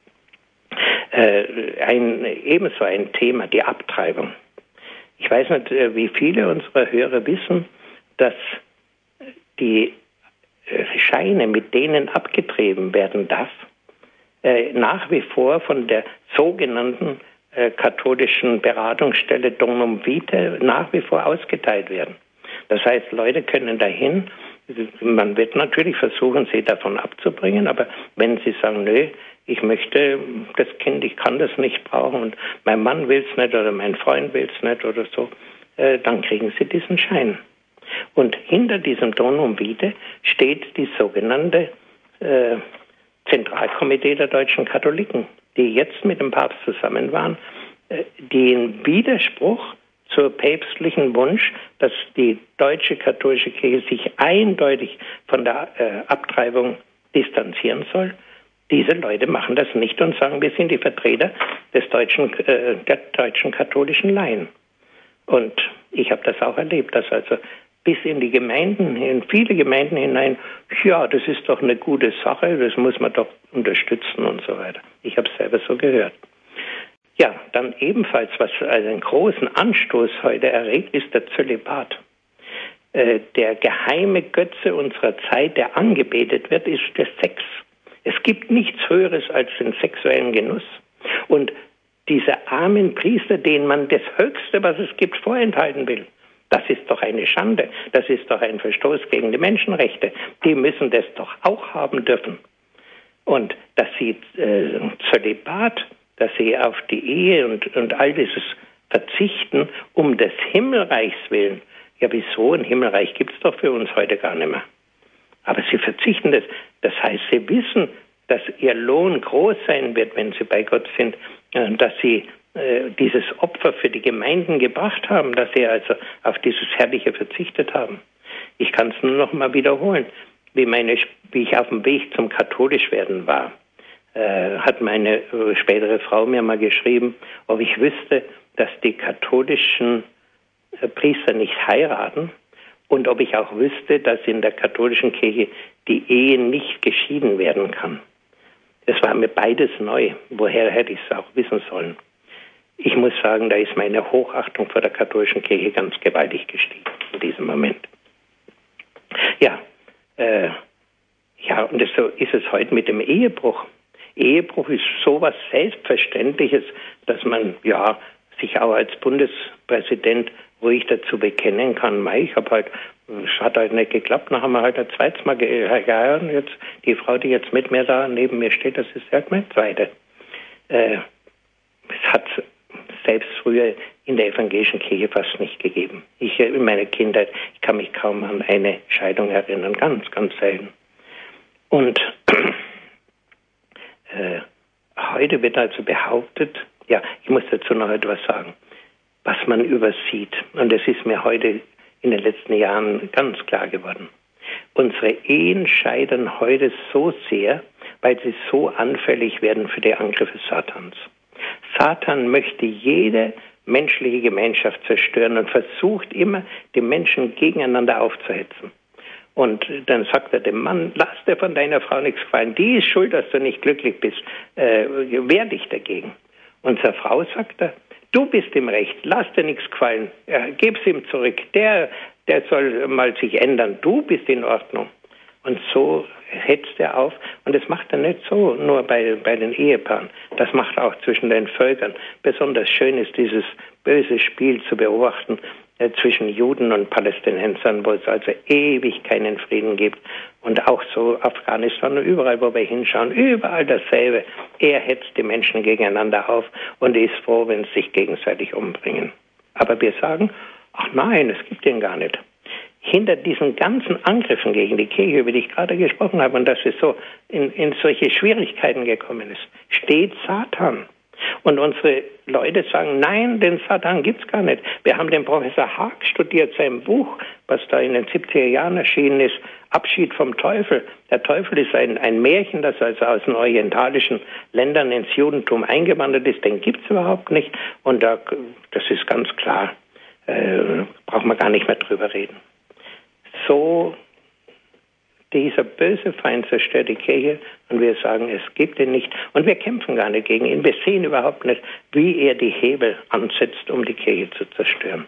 Äh, ein, ebenso ein Thema, die Abtreibung. Ich weiß nicht, wie viele unserer Hörer wissen, dass die Scheine, mit denen abgetrieben werden darf, äh, nach wie vor von der sogenannten äh, katholischen Beratungsstelle Donum Vitae nach wie vor ausgeteilt werden. Das heißt, Leute können dahin, man wird natürlich versuchen, sie davon abzubringen, aber wenn sie sagen, nö, ich möchte das Kind, ich kann das nicht brauchen und mein Mann will es nicht oder mein Freund will es nicht oder so, äh, dann kriegen sie diesen Schein. Und hinter diesem Donum Vitae steht die sogenannte äh, Zentralkomitee der deutschen Katholiken, die jetzt mit dem Papst zusammen waren, äh, die in Widerspruch zur päpstlichen Wunsch, dass die deutsche katholische Kirche sich eindeutig von der äh, Abtreibung distanzieren soll. Diese Leute machen das nicht und sagen, wir sind die Vertreter des deutschen, äh, der deutschen katholischen Laien. Und ich habe das auch erlebt, dass also bis in die Gemeinden, in viele Gemeinden hinein, ja, das ist doch eine gute Sache, das muss man doch unterstützen und so weiter. Ich habe es selber so gehört. Ja, dann ebenfalls, was einen großen Anstoß heute erregt, ist der Zölibat. Äh, der geheime Götze unserer Zeit, der angebetet wird, ist der Sex. Es gibt nichts Höheres als den sexuellen Genuss. Und diese armen Priester, denen man das Höchste, was es gibt, vorenthalten will, das ist doch eine Schande. Das ist doch ein Verstoß gegen die Menschenrechte. Die müssen das doch auch haben dürfen. Und dass sie äh, Zölibat, dass sie auf die Ehe und, und all dieses verzichten, um des Himmelreichs willen. Ja, wieso? Ein Himmelreich gibt es doch für uns heute gar nicht mehr. Aber sie verzichten das. Das heißt, sie wissen, dass ihr Lohn groß sein wird, wenn sie bei Gott sind, dass sie äh, dieses Opfer für die Gemeinden gebracht haben, dass sie also auf dieses Herrliche verzichtet haben. Ich kann es nur noch mal wiederholen. Wie, meine, wie ich auf dem Weg zum Katholischwerden war, äh, hat meine äh, spätere Frau mir mal geschrieben, ob ich wüsste, dass die katholischen äh, Priester nicht heiraten und ob ich auch wüsste, dass in der katholischen Kirche die Ehe nicht geschieden werden kann. Das war mir beides neu. Woher hätte ich es auch wissen sollen? Ich muss sagen, da ist meine Hochachtung vor der katholischen Kirche ganz gewaltig gestiegen in diesem Moment. Ja, äh, ja, und das, so ist es heute mit dem Ehebruch. Ehebruch ist sowas Selbstverständliches, dass man ja sich auch als Bundespräsident ruhig dazu bekennen kann. Mei, ich habe halt, es hat halt nicht geklappt, dann haben wir halt ein zweites Mal geheiratet. Jetzt die Frau, die jetzt mit mir da neben mir steht, das ist halt meine zweite. Äh, es hat selbst früher in der evangelischen Kirche fast nicht gegeben. Ich in meiner Kindheit, ich kann mich kaum an eine Scheidung erinnern, ganz, ganz selten. Und äh, heute wird also behauptet, ja, ich muss dazu noch etwas sagen, was man übersieht. Und das ist mir heute in den letzten Jahren ganz klar geworden. Unsere Ehen scheitern heute so sehr, weil sie so anfällig werden für die Angriffe Satans. Satan möchte jede menschliche Gemeinschaft zerstören und versucht immer, die Menschen gegeneinander aufzuhetzen. Und dann sagt er dem Mann, lass dir von deiner Frau nichts gefallen, die ist schuld, dass du nicht glücklich bist, äh, wehr dich dagegen. Und zur Frau sagt er, du bist im Recht, lass dir nichts gefallen, ja, gib's ihm zurück, der, der soll mal sich ändern, du bist in Ordnung. Und so hetzt er auf. Und das macht er nicht so nur bei, bei den Ehepaaren. Das macht er auch zwischen den Völkern. Besonders schön ist dieses böse Spiel zu beobachten äh, zwischen Juden und Palästinensern, wo es also ewig keinen Frieden gibt. Und auch so Afghanistan und überall, wo wir hinschauen, überall dasselbe. Er hetzt die Menschen gegeneinander auf und ist froh, wenn sie sich gegenseitig umbringen. Aber wir sagen, ach nein, es gibt ihn gar nicht. Hinter diesen ganzen Angriffen gegen die Kirche, über die ich gerade gesprochen habe, und dass es so in, in solche Schwierigkeiten gekommen ist, steht Satan. Und unsere Leute sagen, nein, den Satan gibt's gar nicht. Wir haben den Professor Haag studiert, sein Buch, was da in den siebziger Jahren erschienen ist, Abschied vom Teufel. Der Teufel ist ein, ein Märchen, das also aus den orientalischen Ländern ins Judentum eingewandert ist. Den gibt's überhaupt nicht. Und da, das ist ganz klar, äh, braucht man gar nicht mehr drüber reden. So, dieser böse Feind zerstört die Kirche und wir sagen, es gibt ihn nicht. Und wir kämpfen gar nicht gegen ihn. Wir sehen überhaupt nicht, wie er die Hebel ansetzt, um die Kirche zu zerstören.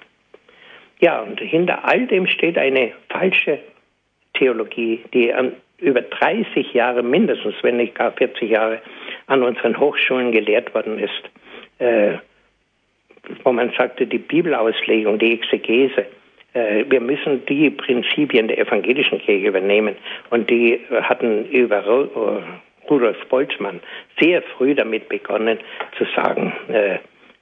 Ja, und hinter all dem steht eine falsche Theologie, die an über dreißig Jahre mindestens, wenn nicht gar vierzig Jahre, an unseren Hochschulen gelehrt worden ist. Äh, wo man sagte, die Bibelauslegung, die Exegese, wir müssen die Prinzipien der evangelischen Kirche übernehmen. Und die hatten über Rudolf Boltzmann sehr früh damit begonnen zu sagen,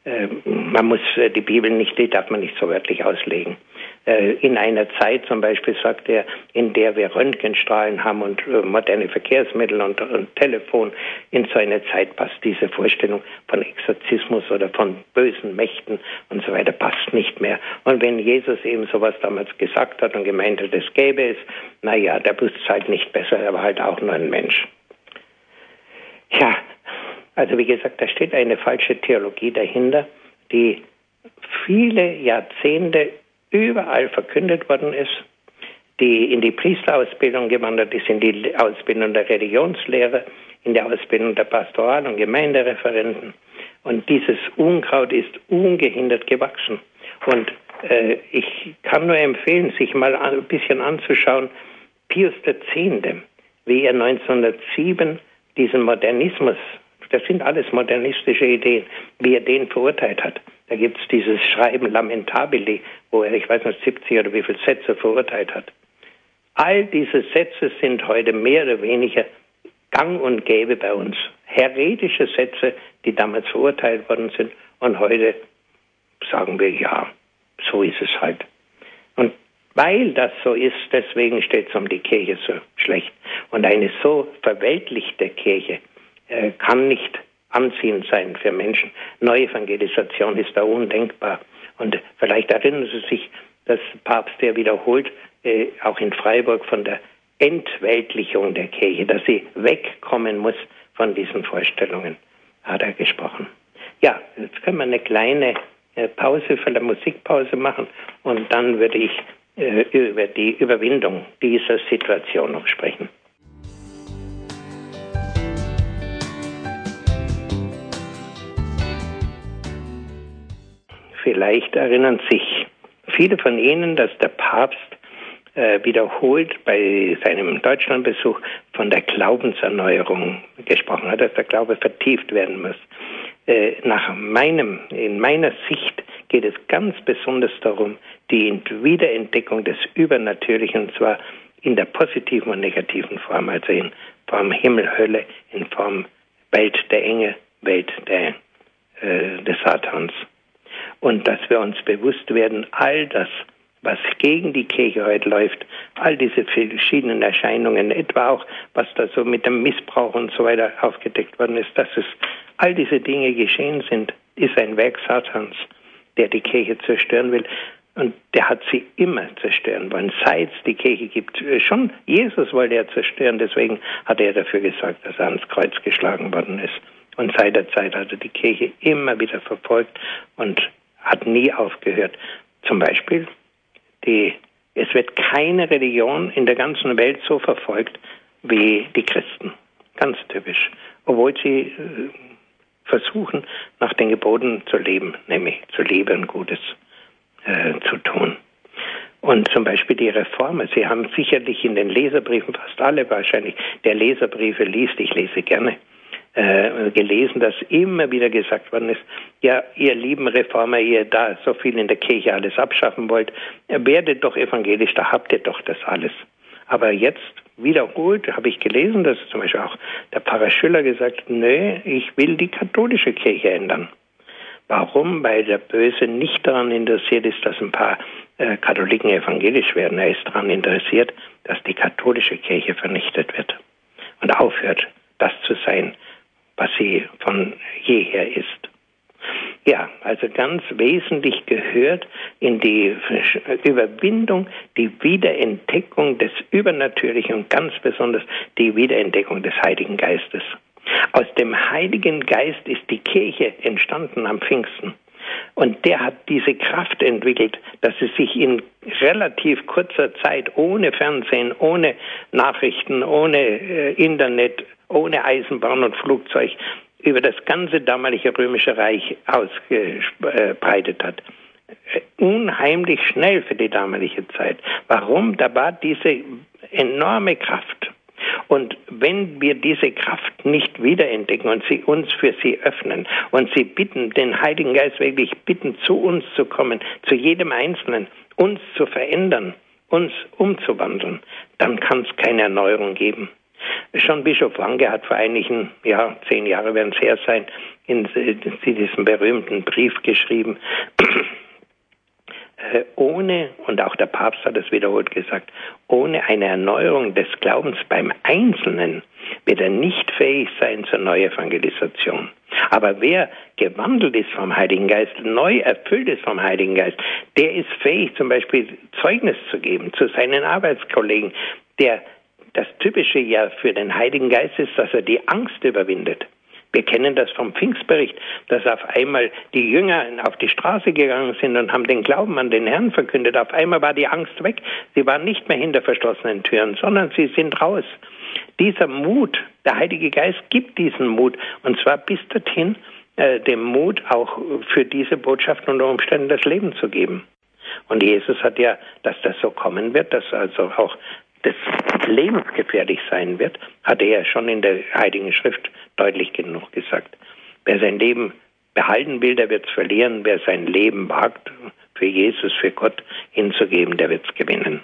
man muss die Bibel nicht, die darf man nicht so wörtlich auslegen. In einer Zeit zum Beispiel, sagt er, in der wir Röntgenstrahlen haben und moderne Verkehrsmittel und, und Telefon, in so eine Zeit passt diese Vorstellung von Exorzismus oder von bösen Mächten und so weiter, passt nicht mehr. Und wenn Jesus eben sowas damals gesagt hat und gemeint hat, es gäbe es, naja, der wusste es halt nicht besser, er war halt auch nur ein Mensch. Ja, also wie gesagt, da steht eine falsche Theologie dahinter, die viele Jahrzehnte überall verkündet worden ist, die in die Priesterausbildung gewandert ist, in die Ausbildung der Religionslehre, in der Ausbildung der Pastoral- und Gemeindereferenten. Und dieses Unkraut ist ungehindert gewachsen. Und äh, ich kann nur empfehlen, sich mal ein bisschen anzuschauen, Pius der Zehnte, wie er neunzehnhundertsieben diesen Modernismus, das sind alles modernistische Ideen, wie er den verurteilt hat. Da gibt es dieses Schreiben Lamentabili, wo er, ich weiß nicht, siebzig oder wie viele Sätze verurteilt hat. All diese Sätze sind heute mehr oder weniger gang und gäbe bei uns. Heretische Sätze, die damals verurteilt worden sind. Und heute sagen wir, ja, so ist es halt. Und weil das so ist, deswegen steht es um die Kirche so schlecht. Und eine so verweltlichte Kirche äh, kann nicht anziehend sein für Menschen. Neuevangelisation ist da undenkbar. Und vielleicht erinnern Sie sich, dass Papst, der wiederholt, äh, auch in Freiburg von der Entweltlichung der Kirche, dass sie wegkommen muss von diesen Vorstellungen, hat er gesprochen. Ja, jetzt können wir eine kleine äh, Pause, für eine Musikpause machen und dann würde ich äh, über die Überwindung dieser Situation noch sprechen. Vielleicht erinnern sich viele von Ihnen, dass der Papst äh, wiederholt bei seinem Deutschlandbesuch von der Glaubenserneuerung gesprochen hat, dass der Glaube vertieft werden muss. Äh, nach meinem, in meiner Sicht geht es ganz besonders darum, die Wiederentdeckung des Übernatürlichen, und zwar in der positiven und negativen Form, also in Form Himmel, Hölle, in Form Welt der Engel, Welt der, äh, des Satans. Und dass wir uns bewusst werden, all das, was gegen die Kirche heute läuft, all diese verschiedenen Erscheinungen, etwa auch, was da so mit dem Missbrauch und so weiter aufgedeckt worden ist, dass es all diese Dinge geschehen sind, ist ein Werk Satans, der die Kirche zerstören will. Und der hat sie immer zerstören wollen, seit es die Kirche gibt. Schon Jesus wollte er zerstören, deswegen hat er dafür gesorgt, dass er ans Kreuz geschlagen worden ist. Und seit der Zeit hat er die Kirche immer wieder verfolgt und hat nie aufgehört. Zum Beispiel, die, es wird keine Religion in der ganzen Welt so verfolgt wie die Christen. Ganz typisch. Obwohl sie äh, versuchen, nach den Geboten zu leben, nämlich zu lieben, Gutes äh, zu tun. Und zum Beispiel die Reformer. Sie haben sicherlich in den Leserbriefen, fast alle wahrscheinlich, der Leserbriefe liest, ich lese gerne, Äh, gelesen, dass immer wieder gesagt worden ist, ja, ihr lieben Reformer, ihr da so viel in der Kirche alles abschaffen wollt, werdet doch evangelisch, da habt ihr doch das alles. Aber jetzt wiederholt habe ich gelesen, dass zum Beispiel auch der Pfarrer Schüller gesagt hat, nö, ich will die katholische Kirche ändern. Warum? Weil der Böse nicht daran interessiert ist, dass ein paar äh, Katholiken evangelisch werden. Er ist daran interessiert, dass die katholische Kirche vernichtet wird und aufhört, das zu sein, was sie von jeher ist. Ja, also ganz wesentlich gehört in die Überwindung die Wiederentdeckung des Übernatürlichen und ganz besonders die Wiederentdeckung des Heiligen Geistes. Aus dem Heiligen Geist ist die Kirche entstanden am Pfingsten. Und der hat diese Kraft entwickelt, dass es sich in relativ kurzer Zeit ohne Fernsehen, ohne Nachrichten, ohne äh, Internet, ohne Eisenbahn und Flugzeug über das ganze damalige römische Reich ausgebreitet hat. Unheimlich schnell für die damalige Zeit. Warum? Da war diese enorme Kraft. Und wenn wir diese Kraft nicht wiederentdecken und sie uns für sie öffnen und sie bitten, den Heiligen Geist wirklich bitten, zu uns zu kommen, zu jedem Einzelnen, uns zu verändern, uns umzuwandeln, dann kann es keine Erneuerung geben. Schon Bischof Wange hat vor einigen, ja, zehn Jahre werden es her sein, in diesem berühmten Brief geschrieben, ohne, und auch der Papst hat es wiederholt gesagt, ohne eine Erneuerung des Glaubens beim Einzelnen wird er nicht fähig sein zur Neuevangelisation. Aber wer gewandelt ist vom Heiligen Geist, neu erfüllt ist vom Heiligen Geist, der ist fähig, zum Beispiel Zeugnis zu geben zu seinen Arbeitskollegen. Der, das Typische ja für den Heiligen Geist ist, dass er die Angst überwindet. Wir kennen das vom Pfingstbericht, dass auf einmal die Jünger auf die Straße gegangen sind und haben den Glauben an den Herrn verkündet. Auf einmal war die Angst weg. Sie waren nicht mehr hinter verschlossenen Türen, sondern sie sind raus. Dieser Mut, der Heilige Geist gibt diesen Mut, und zwar bis dorthin, äh, dem Mut auch für diese Botschaft unter Umständen das Leben zu geben. Und Jesus hat ja, dass das so kommen wird, dass also auch das lebensgefährlich sein wird, hat er ja schon in der Heiligen Schrift deutlich genug gesagt. Wer sein Leben behalten will, der wird es verlieren. Wer sein Leben wagt, für Jesus, für Gott hinzugeben, der wird es gewinnen.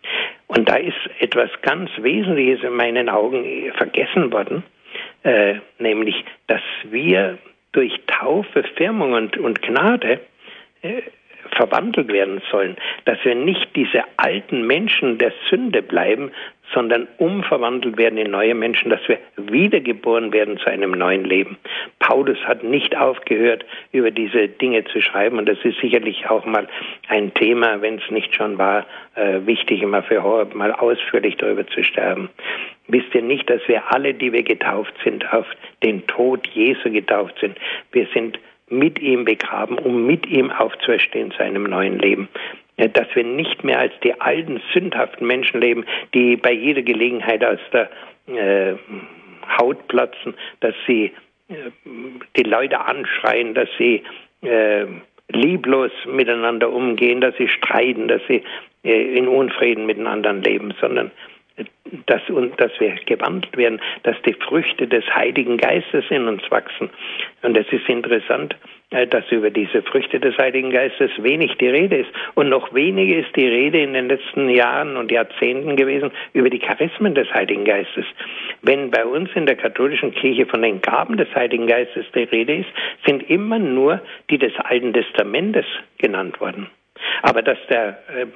Und da ist etwas ganz Wesentliches in meinen Augen vergessen worden, äh, nämlich, dass wir durch Taufe, Firmung und, und Gnade äh, verwandelt werden sollen, dass wir nicht diese alten Menschen der Sünde bleiben, sondern umverwandelt werden in neue Menschen, dass wir wiedergeboren werden zu einem neuen Leben. Paulus hat nicht aufgehört, über diese Dinge zu schreiben, und das ist sicherlich auch mal ein Thema, wenn es nicht schon war, äh, wichtig immer für Horeb mal ausführlich darüber zu sterben. Wisst ihr nicht, dass wir alle, die wir getauft sind, auf den Tod Jesu getauft sind? Wir sind mit ihm begraben, um mit ihm aufzuerstehen zu einem neuen Leben. Dass wir nicht mehr als die alten, sündhaften Menschen leben, die bei jeder Gelegenheit aus der äh, Haut platzen, dass sie äh, die Leute anschreien, dass sie äh, lieblos miteinander umgehen, dass sie streiten, dass sie äh, in Unfrieden mit den anderen leben, sondern Dass, und dass wir gewandelt werden, dass die Früchte des Heiligen Geistes in uns wachsen. Und es ist interessant, dass über diese Früchte des Heiligen Geistes wenig die Rede ist. Und noch weniger ist die Rede in den letzten Jahren und Jahrzehnten gewesen über die Charismen des Heiligen Geistes. Wenn bei uns in der katholischen Kirche von den Gaben des Heiligen Geistes die Rede ist, sind immer nur die des Alten Testamentes genannt worden. Aber dass der äh,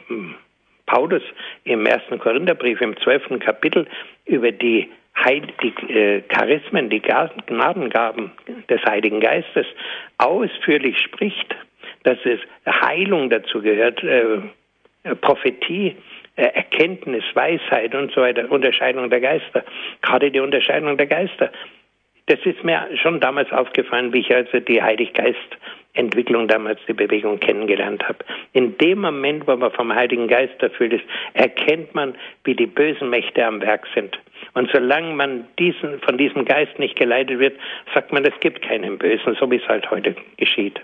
Paulus im ersten Korintherbrief im zwölften Kapitel über die, Heil, die äh, Charismen, die Gnadengaben des Heiligen Geistes ausführlich spricht, dass es Heilung dazu gehört, äh, Prophetie, äh, Erkenntnis, Weisheit und so weiter, Unterscheidung der Geister, gerade die Unterscheidung der Geister. Das ist mir schon damals aufgefallen, wie ich also die Heiliggeist-Entwicklung damals, die Bewegung kennengelernt habe. In dem Moment, wo man vom Heiligen Geist erfüllt ist, erkennt man, wie die bösen Mächte am Werk sind. Und solange man diesen, von diesem Geist nicht geleitet wird, sagt man, es gibt keinen Bösen, so wie es halt heute geschieht.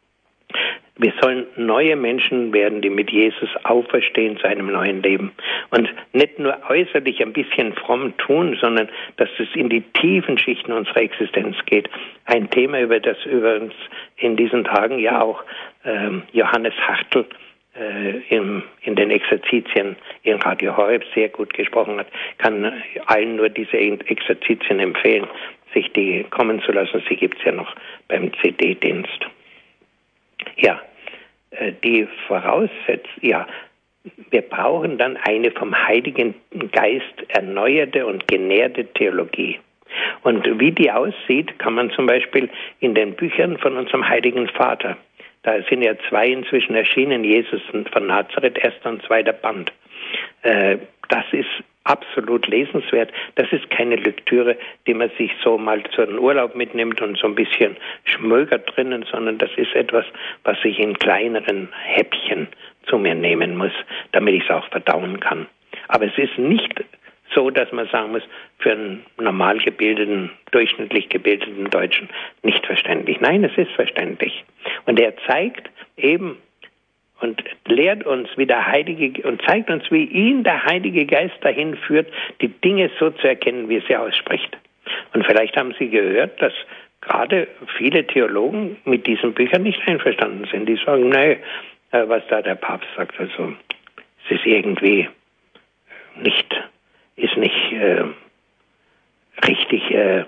Wir sollen neue Menschen werden, die mit Jesus auferstehen zu einem neuen Leben. Und nicht nur äußerlich ein bisschen fromm tun, sondern dass es in die tiefen Schichten unserer Existenz geht. Ein Thema, über das über uns in diesen Tagen ja auch ähm, Johannes Hartl äh, im, in den Exerzitien in Radio Horeb sehr gut gesprochen hat. Kann allen nur diese Exerzitien empfehlen, sich die kommen zu lassen. Sie gibt es ja noch beim C D-Dienst. Ja, die Voraussetzung, ja, wir brauchen dann eine vom Heiligen Geist erneuerte und genährte Theologie. Und wie die aussieht, kann man zum Beispiel in den Büchern von unserem Heiligen Vater, da sind ja zwei inzwischen erschienen, Jesus von Nazareth, erster und zweiter Band. Das ist absolut lesenswert. Das ist keine Lektüre, die man sich so mal zu einem Urlaub mitnimmt und so ein bisschen schmögert drinnen, sondern das ist etwas, was ich in kleineren Häppchen zu mir nehmen muss, damit ich es auch verdauen kann. Aber es ist nicht so, dass man sagen muss, für einen normal gebildeten, durchschnittlich gebildeten Deutschen nicht verständlich. Nein, es ist verständlich. Und er zeigt eben und lehrt uns, wie der Heilige, und zeigt uns, wie ihn der Heilige Geist dahin führt, die Dinge so zu erkennen, wie er sie ausspricht. Und vielleicht haben Sie gehört, dass gerade viele Theologen mit diesen Büchern nicht einverstanden sind. Die sagen, nee, was da der Papst sagt, also es ist irgendwie nicht, ist nicht äh, richtig äh,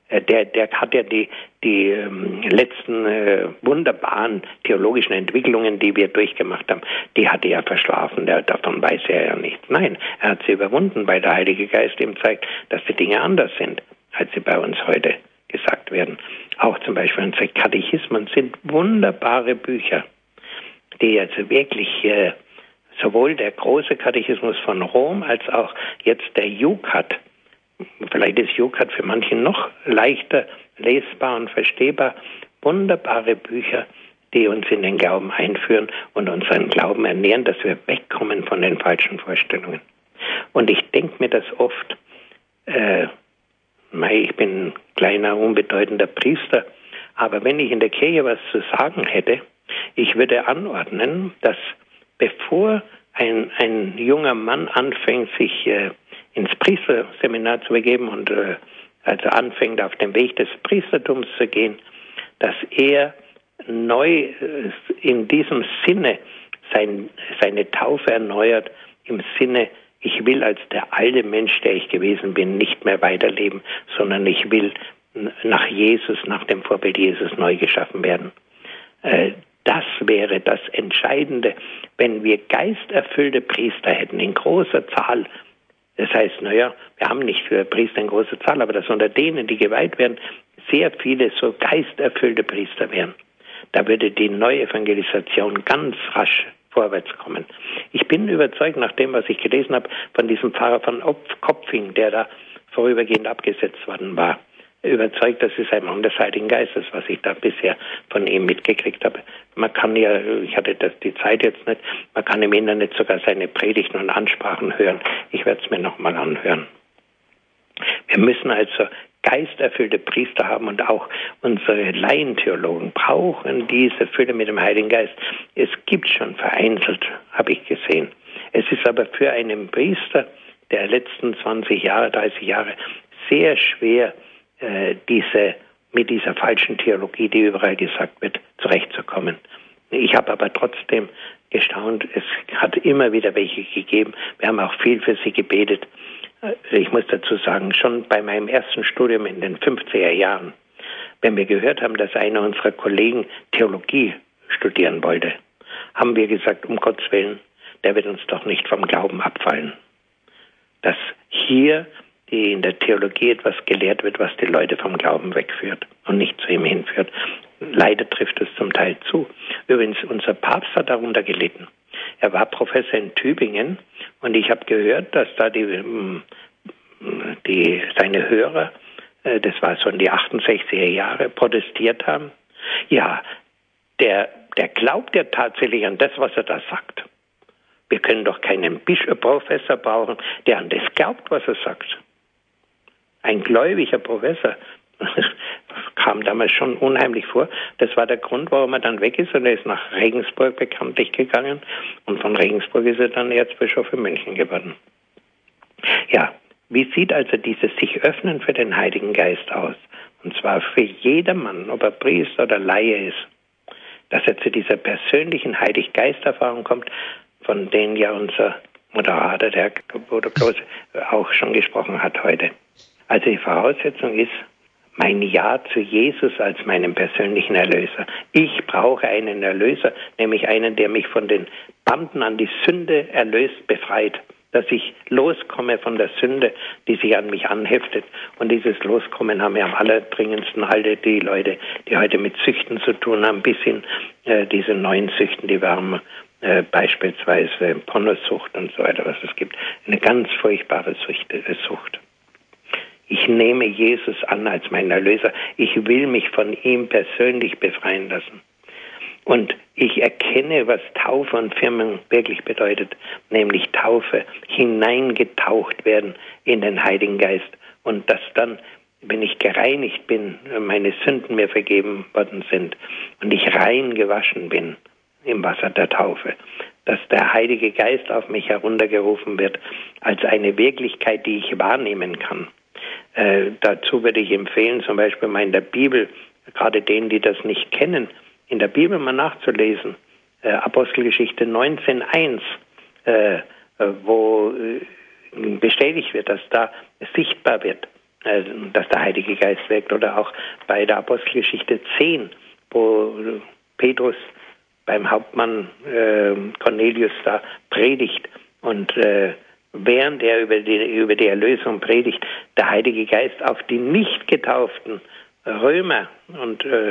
Der, der hat ja die, die ähm, letzten äh, wunderbaren theologischen Entwicklungen, die wir durchgemacht haben, die hat er ja verschlafen. Der, davon weiß er ja nichts. Nein, er hat sie überwunden, weil der Heilige Geist ihm zeigt, dass die Dinge anders sind, als sie bei uns heute gesagt werden. Auch zum Beispiel unsere Katechismen sind wunderbare Bücher, die also wirklich äh, sowohl der große Katechismus von Rom als auch jetzt der Jukat, vielleicht ist Jukat für manche noch leichter lesbar und verstehbar, wunderbare Bücher, die uns in den Glauben einführen und unseren Glauben ernähren, dass wir wegkommen von den falschen Vorstellungen. Und ich denke mir das oft, äh, ich bin ein kleiner, unbedeutender Priester, aber wenn ich in der Kirche was zu sagen hätte, ich würde anordnen, dass bevor ein, ein junger Mann anfängt, sich äh, ins Priesterseminar zu begeben und äh, also anfängt, auf dem Weg des Priestertums zu gehen, dass er neu äh, in diesem Sinne sein, seine Taufe erneuert, im Sinne, ich will als der alte Mensch, der ich gewesen bin, nicht mehr weiterleben, sondern ich will nach Jesus, nach dem Vorbild Jesus neu geschaffen werden. Äh, Das wäre das Entscheidende, wenn wir geisterfüllte Priester hätten, in großer Zahl. Das heißt, naja, wir haben nicht für Priester in großer Zahl, aber dass unter denen, die geweiht werden, sehr viele so geisterfüllte Priester wären. Da würde die Neuevangelisation ganz rasch vorwärts kommen. Ich bin überzeugt, nach dem, was ich gelesen habe, von diesem Pfarrer von Kopfing, der da vorübergehend abgesetzt worden war, überzeugt, das ist ein Mann des Heiligen Geistes, was ich da bisher von ihm mitgekriegt habe. Man kann ja, ich hatte das, die Zeit jetzt nicht, man kann im Internet sogar seine Predigten und Ansprachen hören. Ich werde es mir nochmal anhören. Wir müssen also geisterfüllte Priester haben und auch unsere Laientheologen brauchen diese Fülle mit dem Heiligen Geist. Es gibt schon vereinzelt, habe ich gesehen. Es ist aber für einen Priester der letzten zwanzig Jahre, dreißig Jahre sehr schwer, diese mit dieser falschen Theologie, die überall gesagt wird, zurechtzukommen. Ich habe aber trotzdem gestaunt, es hat immer wieder welche gegeben. Wir haben auch viel für sie gebetet. Ich muss dazu sagen, schon bei meinem ersten Studium in den fünfziger Jahren, wenn wir gehört haben, dass einer unserer Kollegen Theologie studieren wollte, haben wir gesagt, um Gottes Willen, der wird uns doch nicht vom Glauben abfallen. Dass hier die in der Theologie etwas gelehrt wird, was die Leute vom Glauben wegführt und nicht zu ihm hinführt. Leider trifft es zum Teil zu. Übrigens, unser Papst hat darunter gelitten. Er war Professor in Tübingen und ich habe gehört, dass da die, die seine Hörer, das war so in die achtundsechziger Jahre, protestiert haben. Ja, der, der glaubt ja tatsächlich an das, was er da sagt. Wir können doch keinen Bischof, Professor brauchen, der an das glaubt, was er sagt. Ein gläubiger Professor, das kam damals schon unheimlich vor. Das war der Grund, warum er dann weg ist und er ist nach Regensburg bekanntlich gegangen und von Regensburg ist er dann Erzbischof in München geworden. Ja, wie sieht also dieses sich öffnen für den Heiligen Geist aus? Und zwar für jedermann, ob er Priester oder Laie ist, dass er zu dieser persönlichen Heilig-Geist-Erfahrung kommt, von denen ja unser Moderator, der Bruder Klose, auch schon gesprochen hat heute. Also die Voraussetzung ist mein Ja zu Jesus als meinem persönlichen Erlöser. Ich brauche einen Erlöser, nämlich einen, der mich von den Banden an die Sünde erlöst, befreit. Dass ich loskomme von der Sünde, die sich an mich anheftet. Und dieses Loskommen haben wir am allerdringendsten alle die Leute, die heute mit Süchten zu tun haben, bis hin äh, diese neuen Süchten, die wir haben, äh, beispielsweise Pornosucht und so weiter, was es gibt. Eine ganz furchtbare Sucht. Äh, Sucht. Ich nehme Jesus an als meinen Erlöser. Ich will mich von ihm persönlich befreien lassen. Und ich erkenne, was Taufe und Firmung wirklich bedeutet, nämlich Taufe, hineingetaucht werden in den Heiligen Geist. Und dass dann, wenn ich gereinigt bin, meine Sünden mir vergeben worden sind und ich rein gewaschen bin im Wasser der Taufe, dass der Heilige Geist auf mich heruntergerufen wird als eine Wirklichkeit, die ich wahrnehmen kann. Äh, dazu würde ich empfehlen, zum Beispiel mal in der Bibel, gerade denen, die das nicht kennen, in der Bibel mal nachzulesen, äh, Apostelgeschichte neunzehn eins, äh, wo äh, bestätigt wird, dass da sichtbar wird, äh, dass der Heilige Geist wirkt. Oder auch bei der Apostelgeschichte zehn, wo Petrus beim Hauptmann äh, Cornelius da predigt und äh, während er über die, über die Erlösung predigt, der Heilige Geist auf die nicht getauften Römer und äh,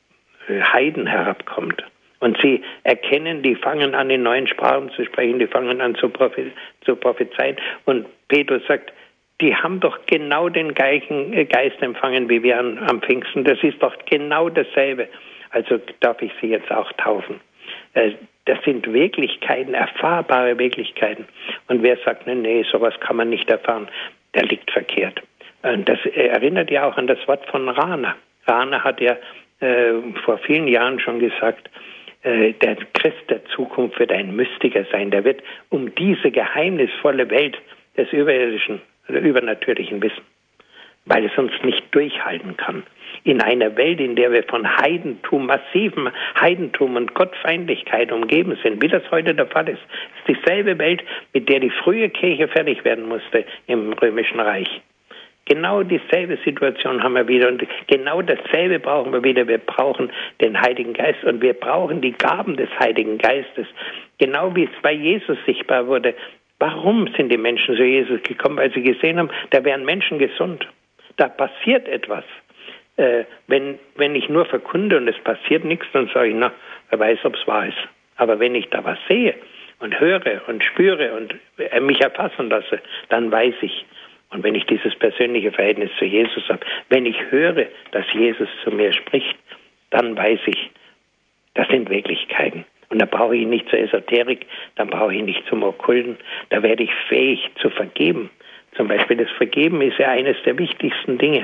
Heiden herabkommt. Und sie erkennen, die fangen an, in neuen Sprachen zu sprechen, die fangen an zu, prophe- zu prophezeien. Und Petrus sagt, die haben doch genau den gleichen Geist empfangen wie wir an, am Pfingsten. Das ist doch genau dasselbe. Also darf ich sie jetzt auch taufen. Äh, das sind Wirklichkeiten, erfahrbare Wirklichkeiten. Und wer sagt, nee, nee, sowas kann man nicht erfahren, der liegt verkehrt. Und das erinnert ja auch an das Wort von Rahner. Rahner hat ja äh, vor vielen Jahren schon gesagt, äh, der Christ der Zukunft wird ein Mystiker sein. Der wird um diese geheimnisvolle Welt des Überirdischen, oder übernatürlichen Wissen, weil es uns nicht durchhalten kann. In einer Welt, in der wir von Heidentum, massivem Heidentum und Gottfeindlichkeit umgeben sind, wie das heute der Fall ist, ist dieselbe Welt, mit der die frühe Kirche fertig werden musste im Römischen Reich. Genau dieselbe Situation haben wir wieder und genau dasselbe brauchen wir wieder. Wir brauchen den Heiligen Geist und wir brauchen die Gaben des Heiligen Geistes. Genau wie es bei Jesus sichtbar wurde. Warum sind die Menschen zu Jesus gekommen? Weil sie gesehen haben, da wären Menschen gesund. Da passiert etwas. Äh, wenn, wenn ich nur verkunde und es passiert nichts, dann sage ich, na, wer weiß, ob es wahr ist. Aber wenn ich da was sehe und höre und spüre und mich erfassen lasse, dann weiß ich. Und wenn ich dieses persönliche Verhältnis zu Jesus habe, wenn ich höre, dass Jesus zu mir spricht, dann weiß ich, das sind Wirklichkeiten. Und da brauche ich nicht zur Esoterik, dann brauche ich nicht zum Okkulten, da werde ich fähig zu vergeben. Zum Beispiel das Vergeben ist ja eines der wichtigsten Dinge.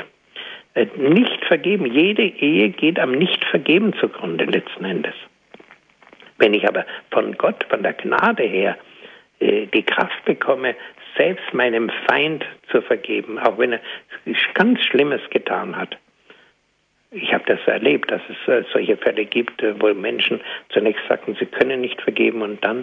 Nicht vergeben, jede Ehe geht am Nicht-Vergeben zugrunde letzten Endes. Wenn ich aber von Gott, von der Gnade her, die Kraft bekomme, selbst meinem Feind zu vergeben, auch wenn er ganz Schlimmes getan hat. Ich habe das erlebt, dass es solche Fälle gibt, wo Menschen zunächst sagten, sie können nicht vergeben und dann,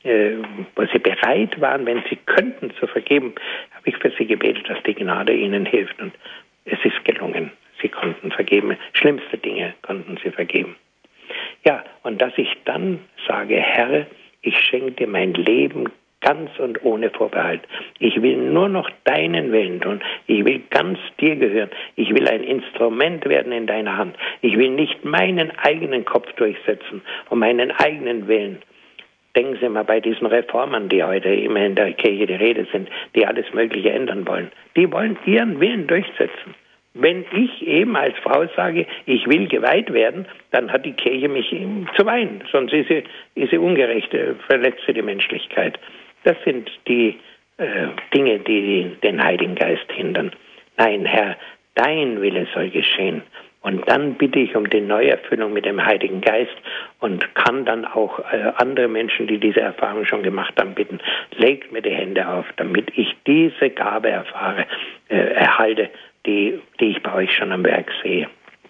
wo sie bereit waren, wenn sie könnten zu vergeben, habe ich für sie gebetet, dass die Gnade ihnen hilft und es ist gelungen. Sie konnten vergeben. Schlimmste Dinge konnten sie vergeben. Ja, und dass ich dann sage, Herr, ich schenke dir mein Leben ganz und ohne Vorbehalt. Ich will nur noch deinen Willen tun. Ich will ganz dir gehören. Ich will ein Instrument werden in deiner Hand. Ich will nicht meinen eigenen Kopf durchsetzen und meinen eigenen Willen. Denken Sie mal bei diesen Reformern, die heute immer in der Kirche die Rede sind, die alles Mögliche ändern wollen. Die wollen ihren Willen durchsetzen. Wenn ich eben als Frau sage, ich will geweiht werden, dann hat die Kirche mich zu weinen. Sonst ist sie, ist sie ungerecht, verletzt sie die Menschlichkeit. Das sind die äh, Dinge, die den Heiligen Geist hindern. Nein, Herr, dein Wille soll geschehen. Und dann bitte ich um die Neuerfüllung mit dem Heiligen Geist und kann dann auch äh, andere Menschen, die diese Erfahrung schon gemacht haben, bitten, legt mir die Hände auf, damit ich diese Gabe erfahre, äh, erhalte, die, die ich bei euch schon am Werk sehe.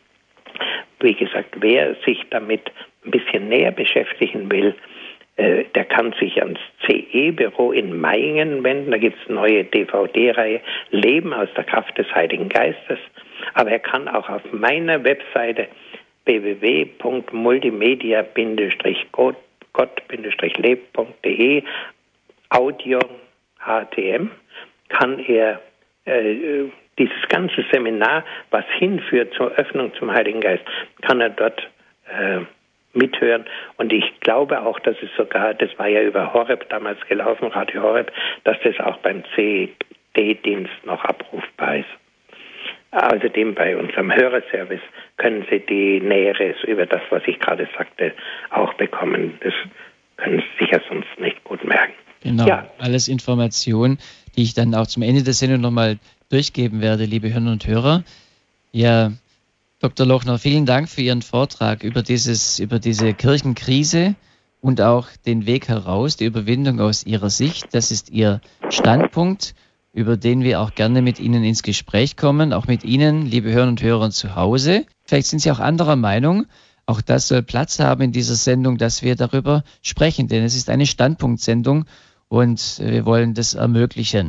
Wie gesagt, wer sich damit ein bisschen näher beschäftigen will, äh, der kann sich ans C E-Büro in Meiningen wenden. Da gibt es eine neue D V D-Reihe, Leben aus der Kraft des Heiligen Geistes. Aber er kann auch auf meiner Webseite w w w punkt multimedia Bindestrich gott Bindestrich leb punkt de Audio H T M kann er äh, dieses ganze Seminar, was hinführt zur Öffnung zum Heiligen Geist, kann er dort äh, mithören. Und ich glaube auch, dass es sogar, das war ja über Horeb damals gelaufen, Radio Horeb, dass das auch beim C D-Dienst noch abrufbar ist. Außerdem bei unserem Hörerservice können Sie die Näheres über das, was ich gerade sagte, auch bekommen. Das können Sie sicher sonst nicht gut merken. Genau, ja. Alles Informationen, die ich dann auch zum Ende der Sendung nochmal durchgeben werde, liebe Hörerinnen und Hörer. Ja, Doktor Lochner, vielen Dank für Ihren Vortrag über, dieses, über diese Kirchenkrise und auch den Weg heraus, die Überwindung aus Ihrer Sicht. Das ist Ihr Standpunkt, über den wir auch gerne mit Ihnen ins Gespräch kommen, auch mit Ihnen, liebe Hörerinnen und Hörer zu Hause. Vielleicht sind Sie auch anderer Meinung. Auch das soll Platz haben in dieser Sendung, dass wir darüber sprechen, denn es ist eine Standpunktsendung und wir wollen das ermöglichen.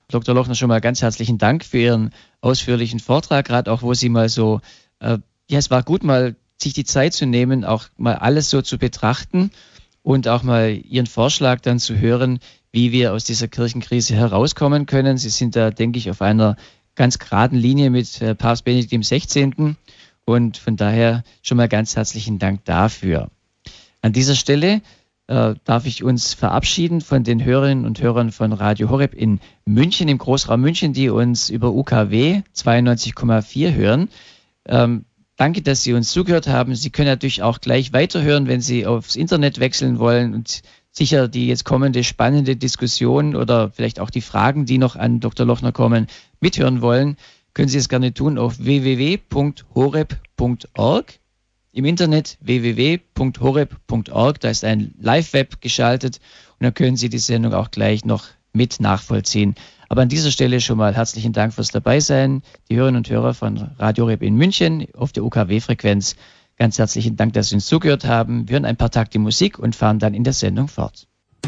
Doktor Lochner, schon mal ganz herzlichen Dank für Ihren ausführlichen Vortrag, gerade auch, wo Sie mal so, äh, ja, es war gut, mal sich die Zeit zu nehmen, auch mal alles so zu betrachten und auch mal Ihren Vorschlag dann zu hören, wie wir aus dieser Kirchenkrise herauskommen können. Sie sind da, denke ich, auf einer ganz geraden Linie mit äh, Papst Benedikt dem Sechzehnten und von daher schon mal ganz herzlichen Dank dafür. An dieser Stelle äh, darf ich uns verabschieden von den Hörerinnen und Hörern von Radio Horeb in München, im Großraum München, die uns über U K W zweiundneunzig Komma vier hören. Ähm, danke, dass Sie uns zugehört haben. Sie können natürlich auch gleich weiterhören, wenn Sie aufs Internet wechseln wollen und sicher die jetzt kommende spannende Diskussion oder vielleicht auch die Fragen, die noch an Doktor Lochner kommen, mithören wollen, können Sie es gerne tun auf w w w punkt horeb punkt org. Im Internet w w w punkt horeb punkt org, da ist ein Live-Web geschaltet und dann können Sie die Sendung auch gleich noch mit nachvollziehen. Aber an dieser Stelle schon mal herzlichen Dank fürs Dabeisein. Die Hörerinnen und Hörer von Radio Horeb in München auf der U K W-Frequenz. Ganz herzlichen Dank, dass Sie uns zugehört haben. Wir hören ein paar Takte Musik und fahren dann in der Sendung fort.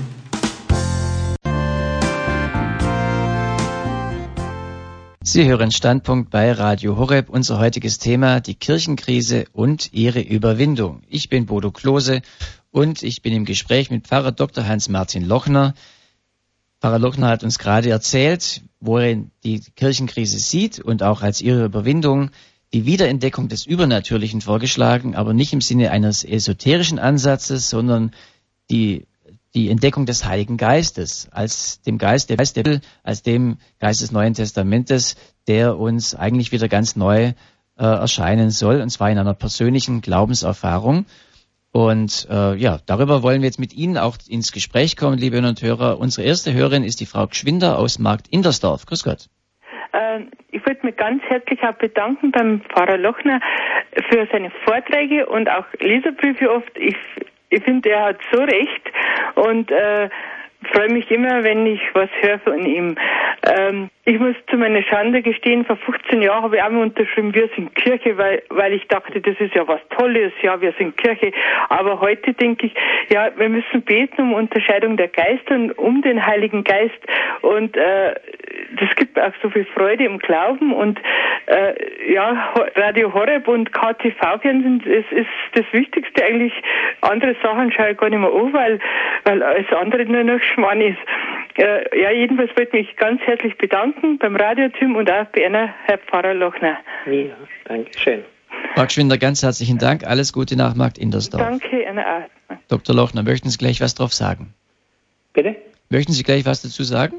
Sie hören Standpunkt bei Radio Horeb. Unser heutiges Thema, die Kirchenkrise und ihre Überwindung. Ich bin Bodo Klose und ich bin im Gespräch mit Pfarrer Doktor Hans-Martin Lochner. Pfarrer Lochner hat uns gerade erzählt, worin die Kirchenkrise sieht und auch als ihre Überwindung die Wiederentdeckung des Übernatürlichen vorgeschlagen, aber nicht im Sinne eines esoterischen Ansatzes, sondern die die Entdeckung des Heiligen Geistes als dem Geist, der Geist, der, als dem Geist des Neuen Testamentes, der uns eigentlich wieder ganz neu äh, erscheinen soll, und zwar in einer persönlichen Glaubenserfahrung. Und äh, ja, darüber wollen wir jetzt mit Ihnen auch ins Gespräch kommen, liebe Hörerinnen und Hörer. Unsere erste Hörerin ist die Frau Gschwinder aus Markt Indersdorf. Grüß Gott. Äh, ich wollte mich ganz herzlich auch bedanken beim Pfarrer Lochner für seine Vorträge und auch Leserbriefe oft. Ich Ich finde, er hat so recht und äh, freue mich immer, wenn ich was höre von ihm. Ähm, ich muss zu meiner Schande gestehen, vor fünfzehn Jahren habe ich auch mal unterschrieben, wir sind Kirche, weil weil ich dachte, das ist ja was Tolles, ja, wir sind Kirche. Aber heute denke ich, ja, wir müssen beten um Unterscheidung der Geister und um den Heiligen Geist. Und äh, das gibt mir auch so viel Freude im Glauben. Und äh, ja, Radio Horeb und K T V-Fernsehen, es ist das Wichtigste eigentlich. Andere Sachen schaue ich gar nicht mehr an, weil, weil alles andere nur noch Schmarrn ist. Äh, ja, jedenfalls wollte ich mich ganz herzlich bedanken beim Radioteam und auch bei Ihnen, Herr Pfarrer Lochner. Ja, danke schön. Frau Gschwinder, ganz herzlichen Dank. Alles Gute nach Markt Indersdorf. Danke Ihnen auch. Doktor Lochner, möchten Sie gleich was drauf sagen? Bitte? Möchten Sie gleich was dazu sagen?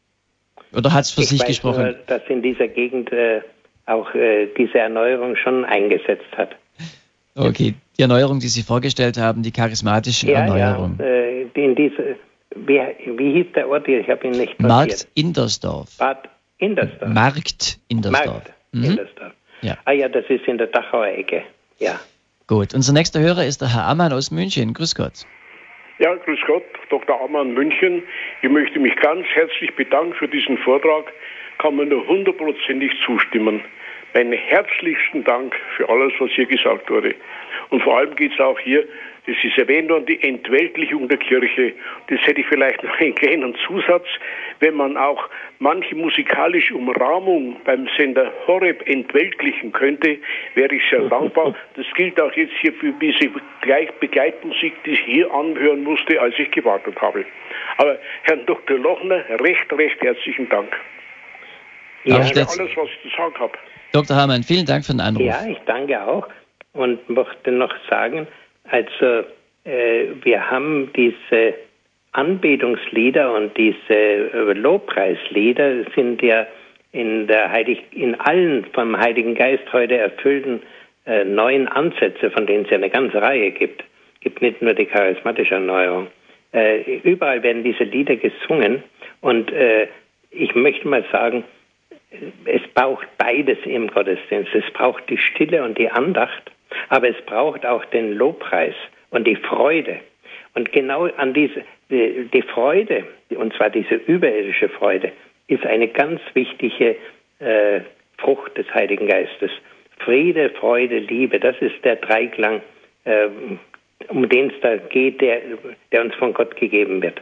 Oder hat es für ich sich weiß gesprochen? Nur, dass in dieser Gegend äh, auch äh, diese Erneuerung schon eingesetzt hat. Okay, die Erneuerung, die Sie vorgestellt haben, die charismatische ja, Erneuerung. Ja, äh, in diese, wie, wie hieß der Ort? Ich habe ihn nicht notiert. Markt Indersdorf. Bad Indersdorf. Markt Indersdorf. Markt Mhm. Indersdorf. Ja. Ah ja, das ist in der Dachauer Ecke. Ja. Gut, unser nächster Hörer ist der Herr Ammann aus München. Grüß Gott. Ja, grüß Gott, Doktor Ammann, München. Ich möchte mich ganz herzlich bedanken für diesen Vortrag. Kann man nur hundertprozentig zustimmen. Meinen herzlichsten Dank für alles, was hier gesagt wurde. Und vor allem geht es auch hier, das ist erwähnt worden, die Entweltlichung der Kirche. Das hätte ich vielleicht noch einen kleinen Zusatz. Wenn man auch manche musikalische Umrahmung beim Sender Horeb entweltlichen könnte, wäre ich sehr dankbar. Das gilt auch jetzt hier für diese Begleitmusik, die ich hier anhören musste, als ich gewartet habe. Aber Herrn Doktor Lochner, recht, recht herzlichen Dank. Ja, das ist alles, was ich zu sagen habe. Doktor Hamann, vielen Dank für den Anruf. Ja, ich danke auch und möchte noch sagen, also äh, wir haben diese Anbetungslieder und diese äh, Lobpreislieder sind ja in der Heilig, in allen vom Heiligen Geist heute erfüllten äh, neuen Ansätze, von denen es ja eine ganze Reihe gibt. Es gibt nicht nur die charismatische Erneuerung. Äh, überall werden diese Lieder gesungen und äh, ich möchte mal sagen, es braucht beides im Gottesdienst. Es braucht die Stille und die Andacht, aber es braucht auch den Lobpreis und die Freude. Und genau an diese, die, die Freude, und zwar diese überirdische Freude, ist eine ganz wichtige äh, Frucht des Heiligen Geistes. Friede, Freude, Liebe, das ist der Dreiklang, äh, um den es da geht, der, der uns von Gott gegeben wird.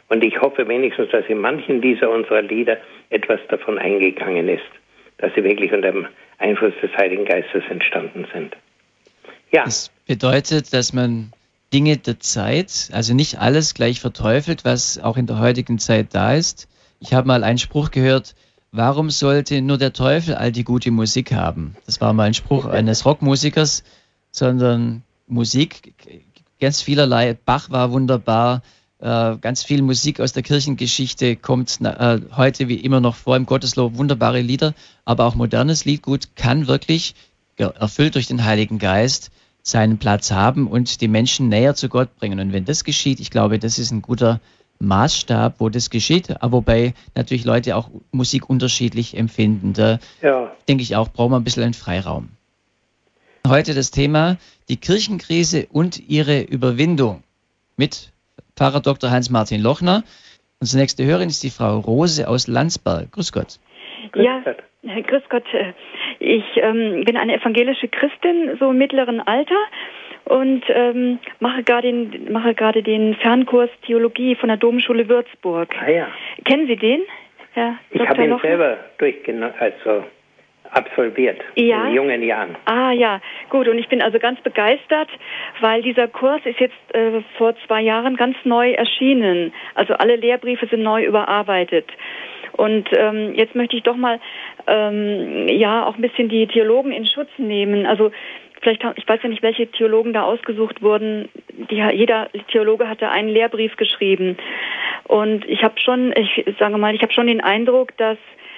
Und ich hoffe wenigstens, dass in manchen dieser unserer Lieder etwas davon eingegangen ist, dass sie wirklich unter dem Einfluss des Heiligen Geistes entstanden sind. Ja. Das bedeutet, dass man Dinge der Zeit, also nicht alles gleich verteufelt, was auch in der heutigen Zeit da ist. Ich habe mal einen Spruch gehört, warum sollte nur der Teufel all die gute Musik haben? Das war mal ein Spruch eines Rockmusikers, sondern Musik, ganz vielerlei. Bach war wunderbar, äh, ganz viel Musik aus der Kirchengeschichte kommt äh, heute wie immer noch vor im Gotteslob, wunderbare Lieder, aber auch modernes Liedgut kann wirklich, erfüllt durch den Heiligen Geist, seinen Platz haben und die Menschen näher zu Gott bringen. Und wenn das geschieht, ich glaube, das ist ein guter Maßstab, wo das geschieht, aber wobei natürlich Leute auch Musik unterschiedlich empfinden. Da ja. denke ich auch, brauchen wir ein bisschen einen Freiraum. Heute das Thema die Kirchenkrise und ihre Überwindung mit Pfarrer Doktor Hans-Martin Lochner. Unsere nächste Hörerin ist die Frau Rose aus Landsberg. Grüß Gott. Ja, grüß Gott. Ich ähm, bin eine evangelische Christin, so im mittleren Alter. Und ähm, mache gerade den, mache gerade den Fernkurs Theologie von der Domschule Würzburg. Ah ja. Kennen Sie den, Herr Ich habe ihn Lochner? selber durchgeno- also absolviert, ja? in jungen Jahren. Ah ja, gut. Und ich bin also ganz begeistert, weil dieser Kurs ist jetzt äh, vor zwei Jahren ganz neu erschienen. Also alle Lehrbriefe sind neu überarbeitet. Und ähm, jetzt möchte ich doch mal ähm, ja auch ein bisschen die Theologen in Schutz nehmen. Also vielleicht, ich weiß ja nicht, welche Theologen da ausgesucht wurden. Die, jeder Theologe hatte einen Lehrbrief geschrieben. Und ich habe schon, ich sage mal, ich habe schon den Eindruck, dass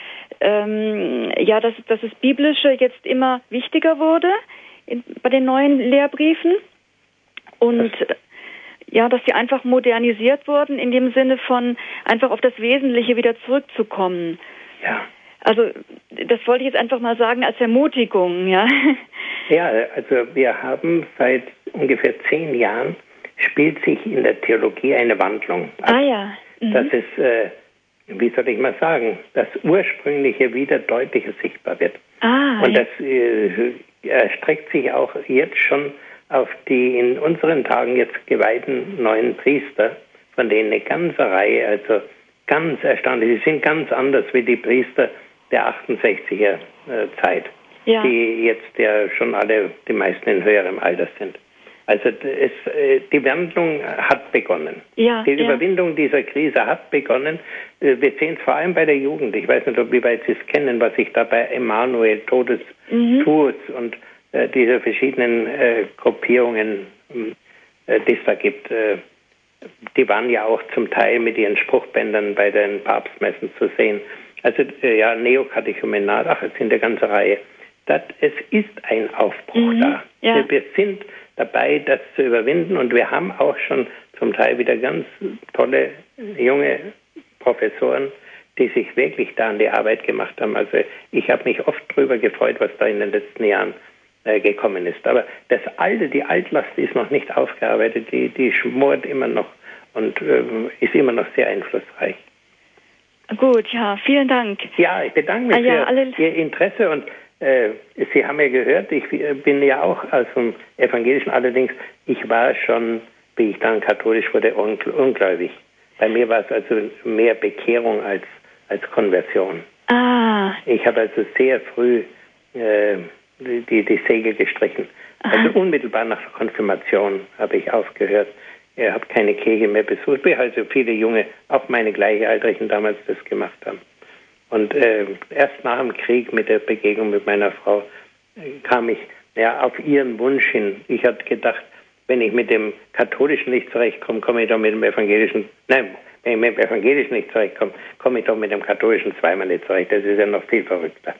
ähm, ja, dass, dass das Biblische jetzt immer wichtiger wurde in, bei den neuen Lehrbriefen. Und ja, dass sie einfach modernisiert wurden in dem Sinne von einfach auf das Wesentliche wieder zurückzukommen. Ja. Also das wollte ich jetzt einfach mal sagen als Ermutigung, ja. Ja, also wir haben seit ungefähr zehn Jahren spielt sich in der Theologie eine Wandlung ab. Ah ja. Mhm. Das ist, äh, wie soll ich mal sagen, das Ursprüngliche wieder deutlicher sichtbar wird. Ah, Und ja. das äh, erstreckt sich auch jetzt schon auf die in unseren Tagen jetzt geweihten neuen Priester, von denen eine ganze Reihe, also ganz erstaunlich, sie sind ganz anders wie die Priester der achtundsechziger äh, Zeit, ja. die jetzt ja schon alle, die meisten in höherem Alter sind. Also es, äh, die Wandlung hat begonnen. Ja, die ja. Überwindung dieser Krise hat begonnen. Äh, wir sehen es vor allem bei der Jugend. Ich weiß nicht, ob wie weit Sie es kennen, was sich da bei Emanuel, Todes mhm. Tours und äh, diese verschiedenen äh, Gruppierungen, äh, die es da gibt, äh, die waren ja auch zum Teil mit ihren Spruchbändern bei den Papstmessen zu sehen. Also äh, ja, Neokatechumenat, ach, jetzt in der ganzen Reihe. Das, es ist ein Aufbruch mhm. da. Ja. Wir, wir sind dabei, das zu überwinden und wir haben auch schon zum Teil wieder ganz tolle junge Professoren, die sich wirklich da an die Arbeit gemacht haben. Also ich habe mich oft darüber gefreut, was da in den letzten Jahren äh, gekommen ist. Aber das Alte, die Altlast ist noch nicht aufgearbeitet, die, die schmort immer noch und äh, ist immer noch sehr einflussreich. Gut, ja, vielen Dank. Ja, ich bedanke mich ah, ja, für alle... Ihr Interesse und äh, Sie haben ja gehört, ich bin ja auch aus dem Evangelischen, allerdings, ich war schon, wie ich dann katholisch wurde, ungläubig. Bei mir war es also mehr Bekehrung als, als Konversion. Ah. Ich habe also sehr früh äh, die, die Segel gestrichen. Aha. Also unmittelbar nach der Konfirmation habe ich aufgehört. Ich habe keine Kirche mehr besucht, wie also viele Junge, auch meine Gleichaltrigen damals das gemacht haben. Und äh, erst nach dem Krieg mit der Begegnung mit meiner Frau äh, kam ich ja, auf ihren Wunsch hin. Ich hatte gedacht, wenn ich mit dem Katholischen nicht zurechtkomme, komme ich doch mit dem Evangelischen, nein, wenn ich mit dem Evangelischen nicht zurechtkomme, komme ich doch mit dem Katholischen zweimal nicht zurecht. Das ist ja noch viel verrückter.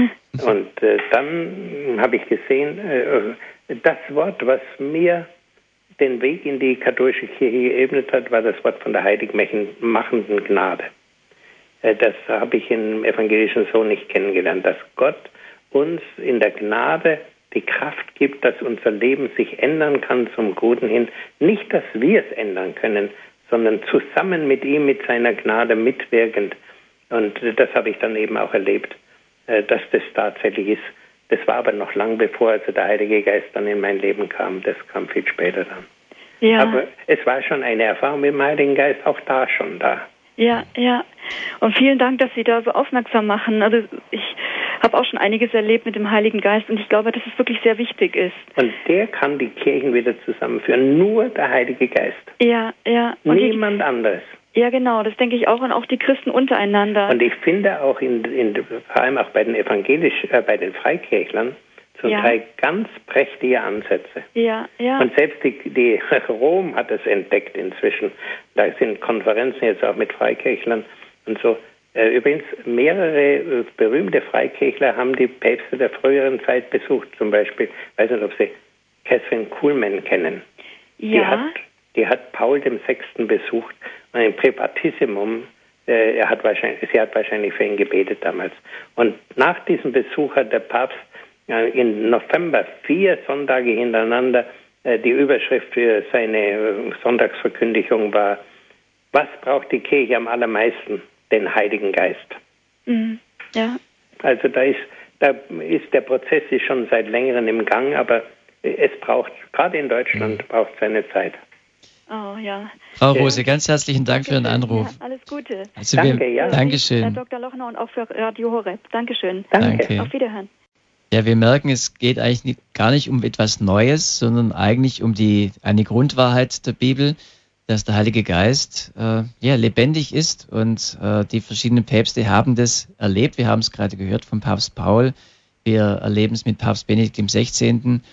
Und äh, dann habe ich gesehen, äh, das Wort, was mir den Weg in die katholische Kirche geebnet hat, war das Wort von der heiligmachenden Gnade. Äh, das habe ich im Evangelischen so nicht kennengelernt, dass Gott uns in der Gnade die Kraft gibt, dass unser Leben sich ändern kann zum Guten hin. Nicht, dass wir es ändern können, sondern zusammen mit ihm, mit seiner Gnade mitwirkend. Und das habe ich dann eben auch erlebt, dass das tatsächlich ist. Das war aber noch lang bevor also der Heilige Geist dann in mein Leben kam. Das kam viel später dann. Ja. Aber es war schon eine Erfahrung mit dem Heiligen Geist, auch da schon da. Ja, ja. Und vielen Dank, dass Sie da so aufmerksam machen. Also ich habe auch schon einiges erlebt mit dem Heiligen Geist und ich glaube, dass es wirklich sehr wichtig ist. Und der kann die Kirchen wieder zusammenführen. Nur der Heilige Geist. Ja, ja. Und Niemand die, anderes. Ja, genau. Das denke ich auch. Und auch die Christen untereinander. Und ich finde auch, in, in, vor allem auch bei den evangelisch, äh, bei den Freikirchlern, zum ja. Teil ganz prächtige Ansätze. Ja, ja. Und selbst die, die Rom hat es entdeckt inzwischen. Da sind Konferenzen jetzt auch mit Freikirchlern und so. Übrigens, mehrere berühmte Freikirchler haben die Päpste der früheren Zeit besucht. Zum Beispiel, ich weiß nicht, ob Sie Catherine Kuhlmann kennen. Ja. Die hat, die hat Paul der Sechste besucht und im Präpatissimum, äh, er hat wahrscheinlich, sie hat wahrscheinlich für ihn gebetet damals. Und nach diesem Besuch hat der Papst äh, im November vier Sonntage hintereinander, äh, die Überschrift für seine äh, Sonntagsverkündigung war: Was braucht die Kirche am allermeisten? Den Heiligen Geist. Mhm. Ja. Also da ist, da ist der Prozess ist schon seit längerem im Gang, aber es braucht, gerade in Deutschland, mhm. braucht seine Zeit. Oh ja. Frau Rose, ganz herzlichen Dank Dankeschön. für Ihren Anruf. Ja, alles Gute. Also Danke, wir, ja. Dankeschön. Herr Doktor Lochner und auch für Radio Horeb. Dankeschön. Danke. Danke. Auf Wiederhören. Ja, wir merken, es geht eigentlich nicht, gar nicht um etwas Neues, sondern eigentlich um die eine Grundwahrheit der Bibel, dass der Heilige Geist äh, ja, lebendig ist und äh, die verschiedenen Päpste haben das erlebt. Wir haben es gerade gehört vom Papst Paul, wir erleben es mit Papst Benedikt dem Sechzehnten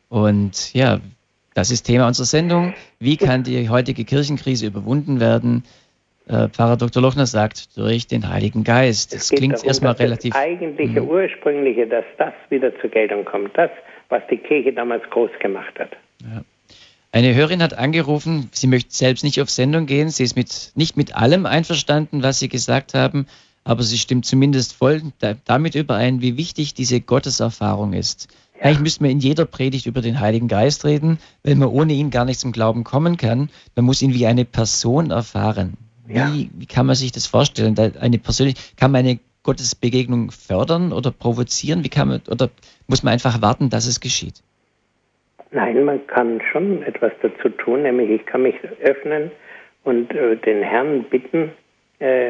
Und ja, das ist Thema unserer Sendung. Wie kann die heutige Kirchenkrise überwunden werden? Äh, Pfarrer Doktor Lochner sagt, durch den Heiligen Geist. Das klingt darum, erstmal dass relativ... Das eigentliche, mh. ursprüngliche, dass das wieder zur Geltung kommt. Das, was die Kirche damals groß gemacht hat. Ja. Eine Hörerin hat angerufen, sie möchte selbst nicht auf Sendung gehen, sie ist mit, nicht mit allem einverstanden, was Sie gesagt haben, aber sie stimmt zumindest voll da, damit überein, wie wichtig diese Gotteserfahrung ist. Ja. Eigentlich müsste man in jeder Predigt über den Heiligen Geist reden, weil man ohne ihn gar nicht zum Glauben kommen kann. Man muss ihn wie eine Person erfahren. Wie, ja. wie kann man sich das vorstellen? Eine persönlich, kann man eine Gottesbegegnung fördern oder provozieren? Wie kann man, oder muss man einfach warten, dass es geschieht? Nein, man kann schon etwas dazu tun, nämlich ich kann mich öffnen und äh, den Herrn bitten, äh,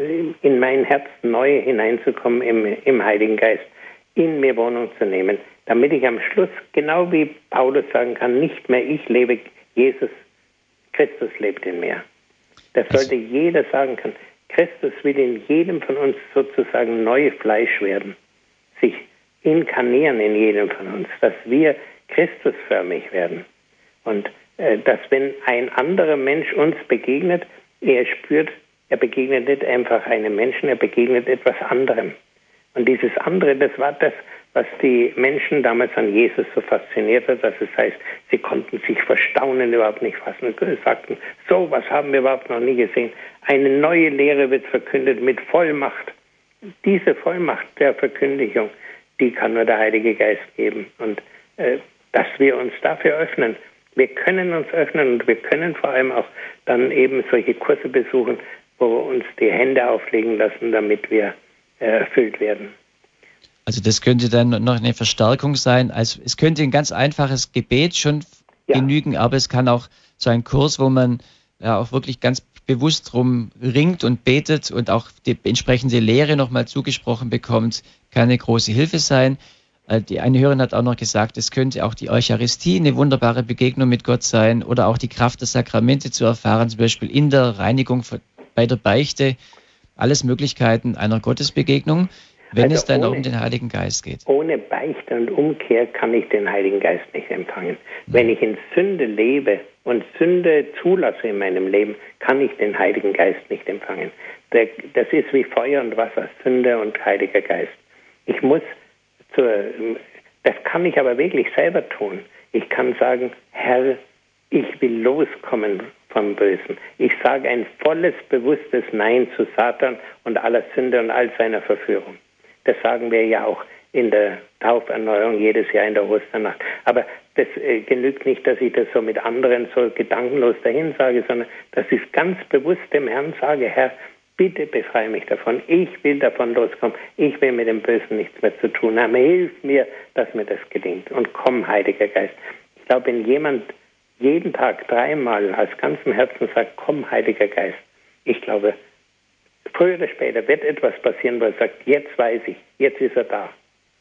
in mein Herz neu hineinzukommen im, im Heiligen Geist, in mir Wohnung zu nehmen, damit ich am Schluss, genau wie Paulus sagen kann, nicht mehr ich lebe, Jesus, Christus lebt in mir. Das sollte jeder sagen können. Christus will in jedem von uns sozusagen neue Fleisch werden, sich inkarnieren in jedem von uns, dass wir Christusförmig werden. Und äh, dass wenn ein anderer Mensch uns begegnet, er spürt, er begegnet nicht einfach einem Menschen, er begegnet etwas anderem. Und dieses andere, das war das, was die Menschen damals an Jesus so fasziniert hat, dass es heißt, sie konnten sich vor Staunen überhaupt nicht fassen und sagten, so was haben wir überhaupt noch nie gesehen. Eine neue Lehre wird verkündet mit Vollmacht. Diese Vollmacht der Verkündigung, die kann nur der Heilige Geist geben. Und äh, dass wir uns dafür öffnen. Wir können uns öffnen und wir können vor allem auch dann eben solche Kurse besuchen, wo wir uns die Hände auflegen lassen, damit wir äh, erfüllt werden. Also das könnte dann noch eine Verstärkung sein. Also es könnte ein ganz einfaches Gebet schon ja. genügen, aber es kann auch so ein Kurs, wo man ja auch wirklich ganz bewusst drum ringt und betet und auch die entsprechende Lehre nochmal zugesprochen bekommt, kann eine große Hilfe sein. Die eine Hörerin hat auch noch gesagt, es könnte auch die Eucharistie eine wunderbare Begegnung mit Gott sein oder auch die Kraft der Sakramente zu erfahren, zum Beispiel in der Reinigung bei der Beichte. Alles Möglichkeiten einer Gottesbegegnung, wenn also es dann ohne, auch um den Heiligen Geist geht. Ohne Beichte und Umkehr kann ich den Heiligen Geist nicht empfangen. Wenn ich in Sünde lebe und Sünde zulasse in meinem Leben, kann ich den Heiligen Geist nicht empfangen. Das ist wie Feuer und Wasser, Sünde und Heiliger Geist. Ich muss Zur, das kann ich aber wirklich selber tun. Ich kann sagen, Herr, ich will loskommen vom Bösen. Ich sage ein volles, bewusstes Nein zu Satan und aller Sünde und all seiner Verführung. Das sagen wir ja auch in der Tauferneuerung jedes Jahr in der Osternacht. Aber das äh, genügt nicht, dass ich das so mit anderen so gedankenlos dahin sage, sondern dass ich ganz bewusst dem Herrn sage, Herr, bitte befreie mich davon. Ich will davon loskommen. Ich will mit dem Bösen nichts mehr zu tun haben. Hilf mir, dass mir das gelingt. Und komm, Heiliger Geist. Ich glaube, wenn jemand jeden Tag dreimal aus ganzem Herzen sagt, komm, Heiliger Geist, ich glaube, früher oder später wird etwas passieren, wo er sagt, jetzt weiß ich, jetzt ist er da.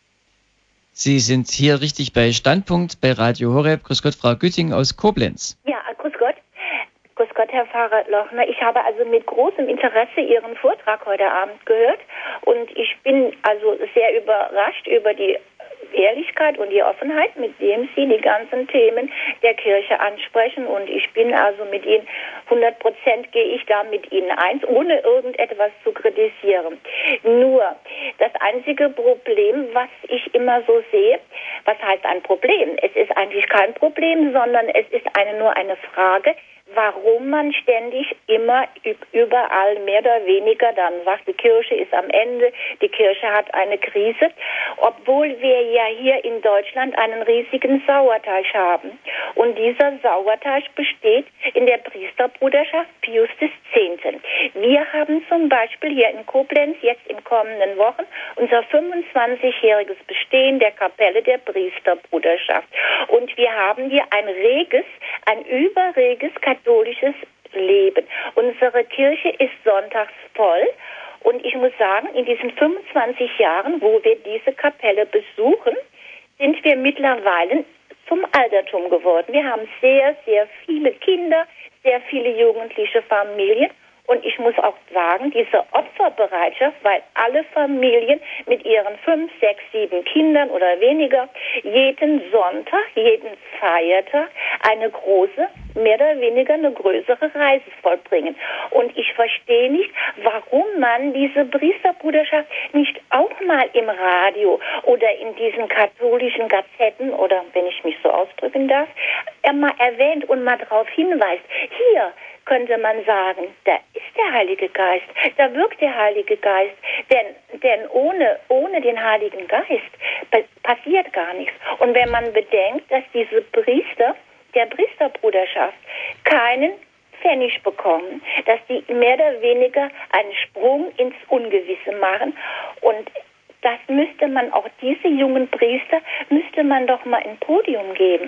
Sie sind hier richtig bei Standpunkt bei Radio Horeb. Grüß Gott, Frau Gütting aus Koblenz. Ja, grüß Gott. Grüß Gott, Herr Pfarrer Lochner. Ich habe also mit großem Interesse Ihren Vortrag heute Abend gehört und ich bin also sehr überrascht über die Ehrlichkeit und die Offenheit, mit dem Sie die ganzen Themen der Kirche ansprechen. Und ich bin also mit Ihnen, hundert Prozent gehe ich da mit Ihnen eins, ohne irgendetwas zu kritisieren. Nur das einzige Problem, was ich immer so sehe, was heißt ein Problem? Es ist eigentlich kein Problem, sondern es ist eine, nur eine Frage, warum man ständig immer überall mehr oder weniger dann sagt, die Kirche ist am Ende, die Kirche hat eine Krise, obwohl wir ja hier in Deutschland einen riesigen Sauerteig haben. Und dieser Sauerteig besteht in der Priesterbruderschaft Pius des Zehnten. Wir haben zum Beispiel hier in Koblenz jetzt in kommenden Wochen unser fünfundzwanzigjähriges Bestehen der Kapelle der Priesterbruderschaft. Und wir haben hier ein reges, ein überreges katholisches Leben. Unsere Kirche ist sonntags voll und ich muss sagen, in diesen fünfundzwanzig Jahren, wo wir diese Kapelle besuchen, sind wir mittlerweile zum Altertum geworden. Wir haben sehr, sehr viele Kinder, sehr viele jugendliche Familien. Und ich muss auch sagen, diese Opferbereitschaft, weil alle Familien mit ihren fünf, sechs, sieben Kindern oder weniger jeden Sonntag, jeden Feiertag eine große, mehr oder weniger eine größere Reise vollbringen. Und ich verstehe nicht, warum man diese Priesterbruderschaft nicht auch mal im Radio oder in diesen katholischen Gazetten oder, wenn ich mich so ausdrücken darf, mal erwähnt und mal darauf hinweist. Hier könnte man sagen, da ist der Heilige Geist, da wirkt der Heilige Geist, denn, denn ohne, ohne den Heiligen Geist passiert gar nichts. Und wenn man bedenkt, dass diese Priester der Priesterbruderschaft keinen Pfennig bekommen, dass die mehr oder weniger einen Sprung ins Ungewisse machen und das müsste man auch diese jungen Priester, müsste man doch mal ein Podium geben.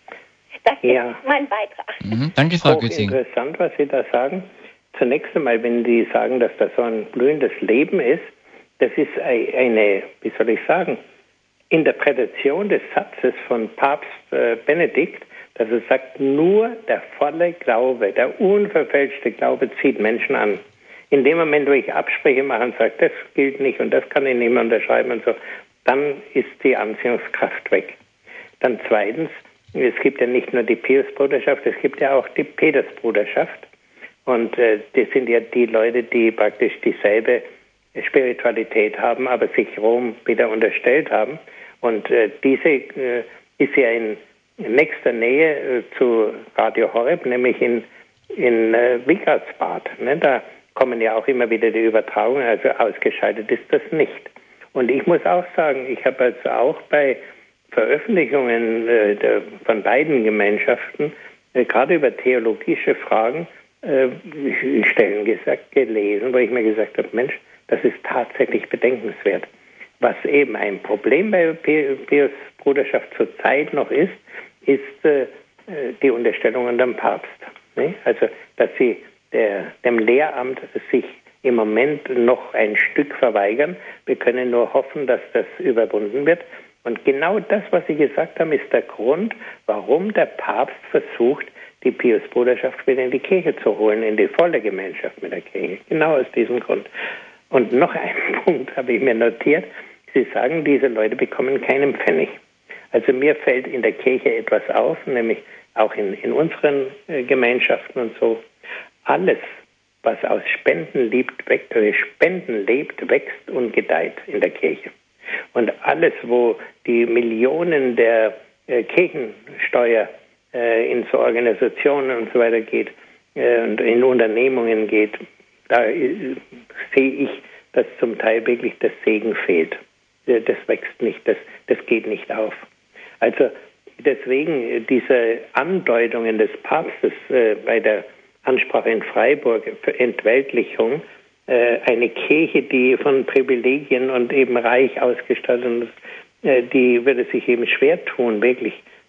Das ja. ist mein Beitrag. Mhm, danke, Frau Gütting. Interessant, was Sie da sagen. Zunächst einmal, wenn Sie sagen, dass das so ein blühendes Leben ist, das ist eine, wie soll ich sagen, Interpretation des Satzes von Papst äh, Benedikt, dass er sagt, nur der volle Glaube, der unverfälschte Glaube zieht Menschen an. In dem Moment, wo ich Absprache mache und sage, das gilt nicht und das kann ich nicht mehr unterschreiben und so, dann ist die Anziehungskraft weg. Dann zweitens, es gibt ja nicht nur die Pius-Bruderschaft, es gibt ja auch die Peters-Bruderschaft. Und äh, das sind ja die Leute, die praktisch dieselbe Spiritualität haben, aber sich Rom wieder unterstellt haben. Und äh, diese äh, ist ja in nächster Nähe äh, zu Radio Horeb, nämlich in, in äh, Wickersbad. Ne? Da kommen ja auch immer wieder die Übertragungen, also ausgeschaltet ist das nicht. Und ich muss auch sagen, ich habe also auch bei Veröffentlichungen äh, der, von beiden Gemeinschaften, äh, gerade über theologische Fragen, äh, Stellen gesagt, gelesen, wo ich mir gesagt habe, Mensch, das ist tatsächlich bedenkenswert. Was eben ein Problem bei Pius Bruderschaft zurzeit noch ist, ist äh, die Unterstellung an den Papst. Ne? Also, dass sie der, dem Lehramt sich im Moment noch ein Stück verweigern. Wir können nur hoffen, dass das überwunden wird. Und genau das, was Sie gesagt haben, ist der Grund, warum der Papst versucht, die Pius-Bruderschaft wieder in die Kirche zu holen, in die volle Gemeinschaft mit der Kirche. Genau aus diesem Grund. Und noch einen Punkt habe ich mir notiert. Sie sagen, diese Leute bekommen keinen Pfennig. Also mir fällt in der Kirche etwas auf, nämlich auch in, in unseren äh, Gemeinschaften und so. Alles, was aus Spenden lebt, wächst, äh, Spenden lebt, wächst und gedeiht in der Kirche. Und alles, wo die Millionen der äh, Kirchensteuer äh, in so Organisationen und so weiter geht äh, und in Unternehmungen geht, da äh, sehe ich, dass zum Teil wirklich der Segen fehlt. Äh, das wächst nicht, das, das geht nicht auf. Also deswegen äh, diese Andeutungen des Papstes äh, bei der Ansprache in Freiburg für Entweltlichung, eine Kirche, die von Privilegien und eben reich ausgestattet ist, die würde sich eben schwer tun, wirklich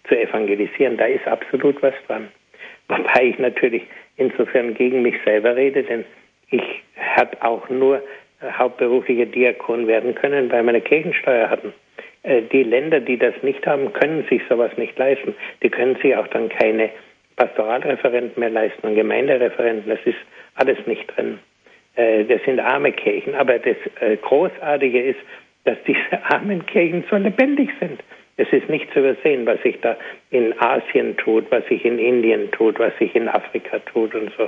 zu evangelisieren. Da ist absolut was dran. Wobei ich natürlich insofern gegen mich selber rede, denn ich habe auch nur hauptberuflicher Diakon werden können, weil wir eine Kirchensteuer hatten. Die Länder, die das nicht haben, können sich sowas nicht leisten. Die können sich auch dann keine Pastoralreferenten mehr leisten und Gemeindereferenten. Das ist alles nicht drin. Das sind arme Kirchen. Aber das Großartige ist, dass diese armen Kirchen so lebendig sind. Es ist nicht zu übersehen, was sich da in Asien tut, was sich in Indien tut, was sich in Afrika tut und so.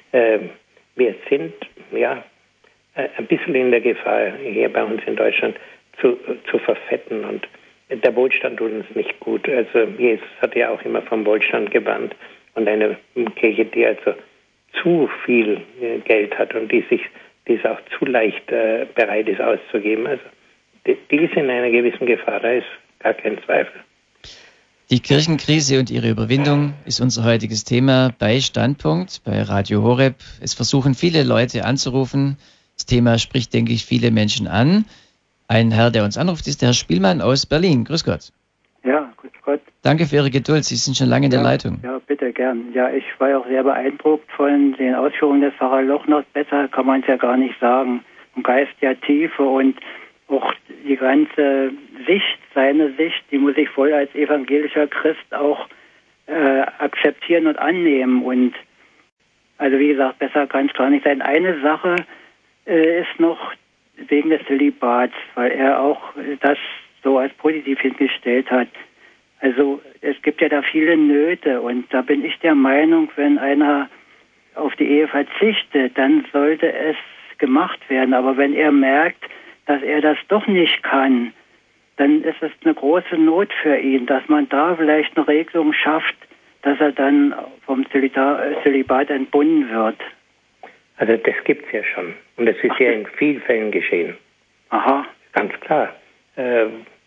Wir sind ja ein bisschen in der Gefahr, hier bei uns in Deutschland zu, zu verfetten. Und der Wohlstand tut uns nicht gut. Also Jesus hat ja auch immer vom Wohlstand gewarnt. Und eine Kirche, die also zu viel Geld hat und die sich die es auch zu leicht äh, bereit ist auszugeben. Also die, die ist in einer gewissen Gefahr, da ist gar kein Zweifel. Die Kirchenkrise und ihre Überwindung ist unser heutiges Thema bei Standpunkt, bei Radio Horeb. Es versuchen viele Leute anzurufen. Das Thema spricht, denke ich, viele Menschen an. Ein Herr, der uns anruft, ist der Herr Spielmann aus Berlin. Grüß Gott. Ja, grüß Gott. Danke für Ihre Geduld. Sie sind schon lange in ja, der Leitung. Ja, bitte, gern. Ja, ich war auch sehr beeindruckt von den Ausführungen des Pfarrer Lochners. Besser kann man es ja gar nicht sagen. Im Geist der Tiefe und auch die ganze Sicht, seine Sicht, die muss ich voll als evangelischer Christ auch äh, akzeptieren und annehmen. Und also wie gesagt, besser kann es gar nicht sein. Eine Sache äh, ist noch wegen des Zölibats, weil er auch das so als positiv hingestellt hat. Also es gibt ja da viele Nöte und da bin ich der Meinung, wenn einer auf die Ehe verzichtet, dann sollte es gemacht werden. Aber wenn er merkt, dass er das doch nicht kann, dann ist es eine große Not für ihn, dass man da vielleicht eine Regelung schafft, dass er dann vom Zölibat entbunden wird. Also das gibt es ja schon. Und das ist Ach, ja in vielen Fällen geschehen. Aha. Ganz klar. Äh,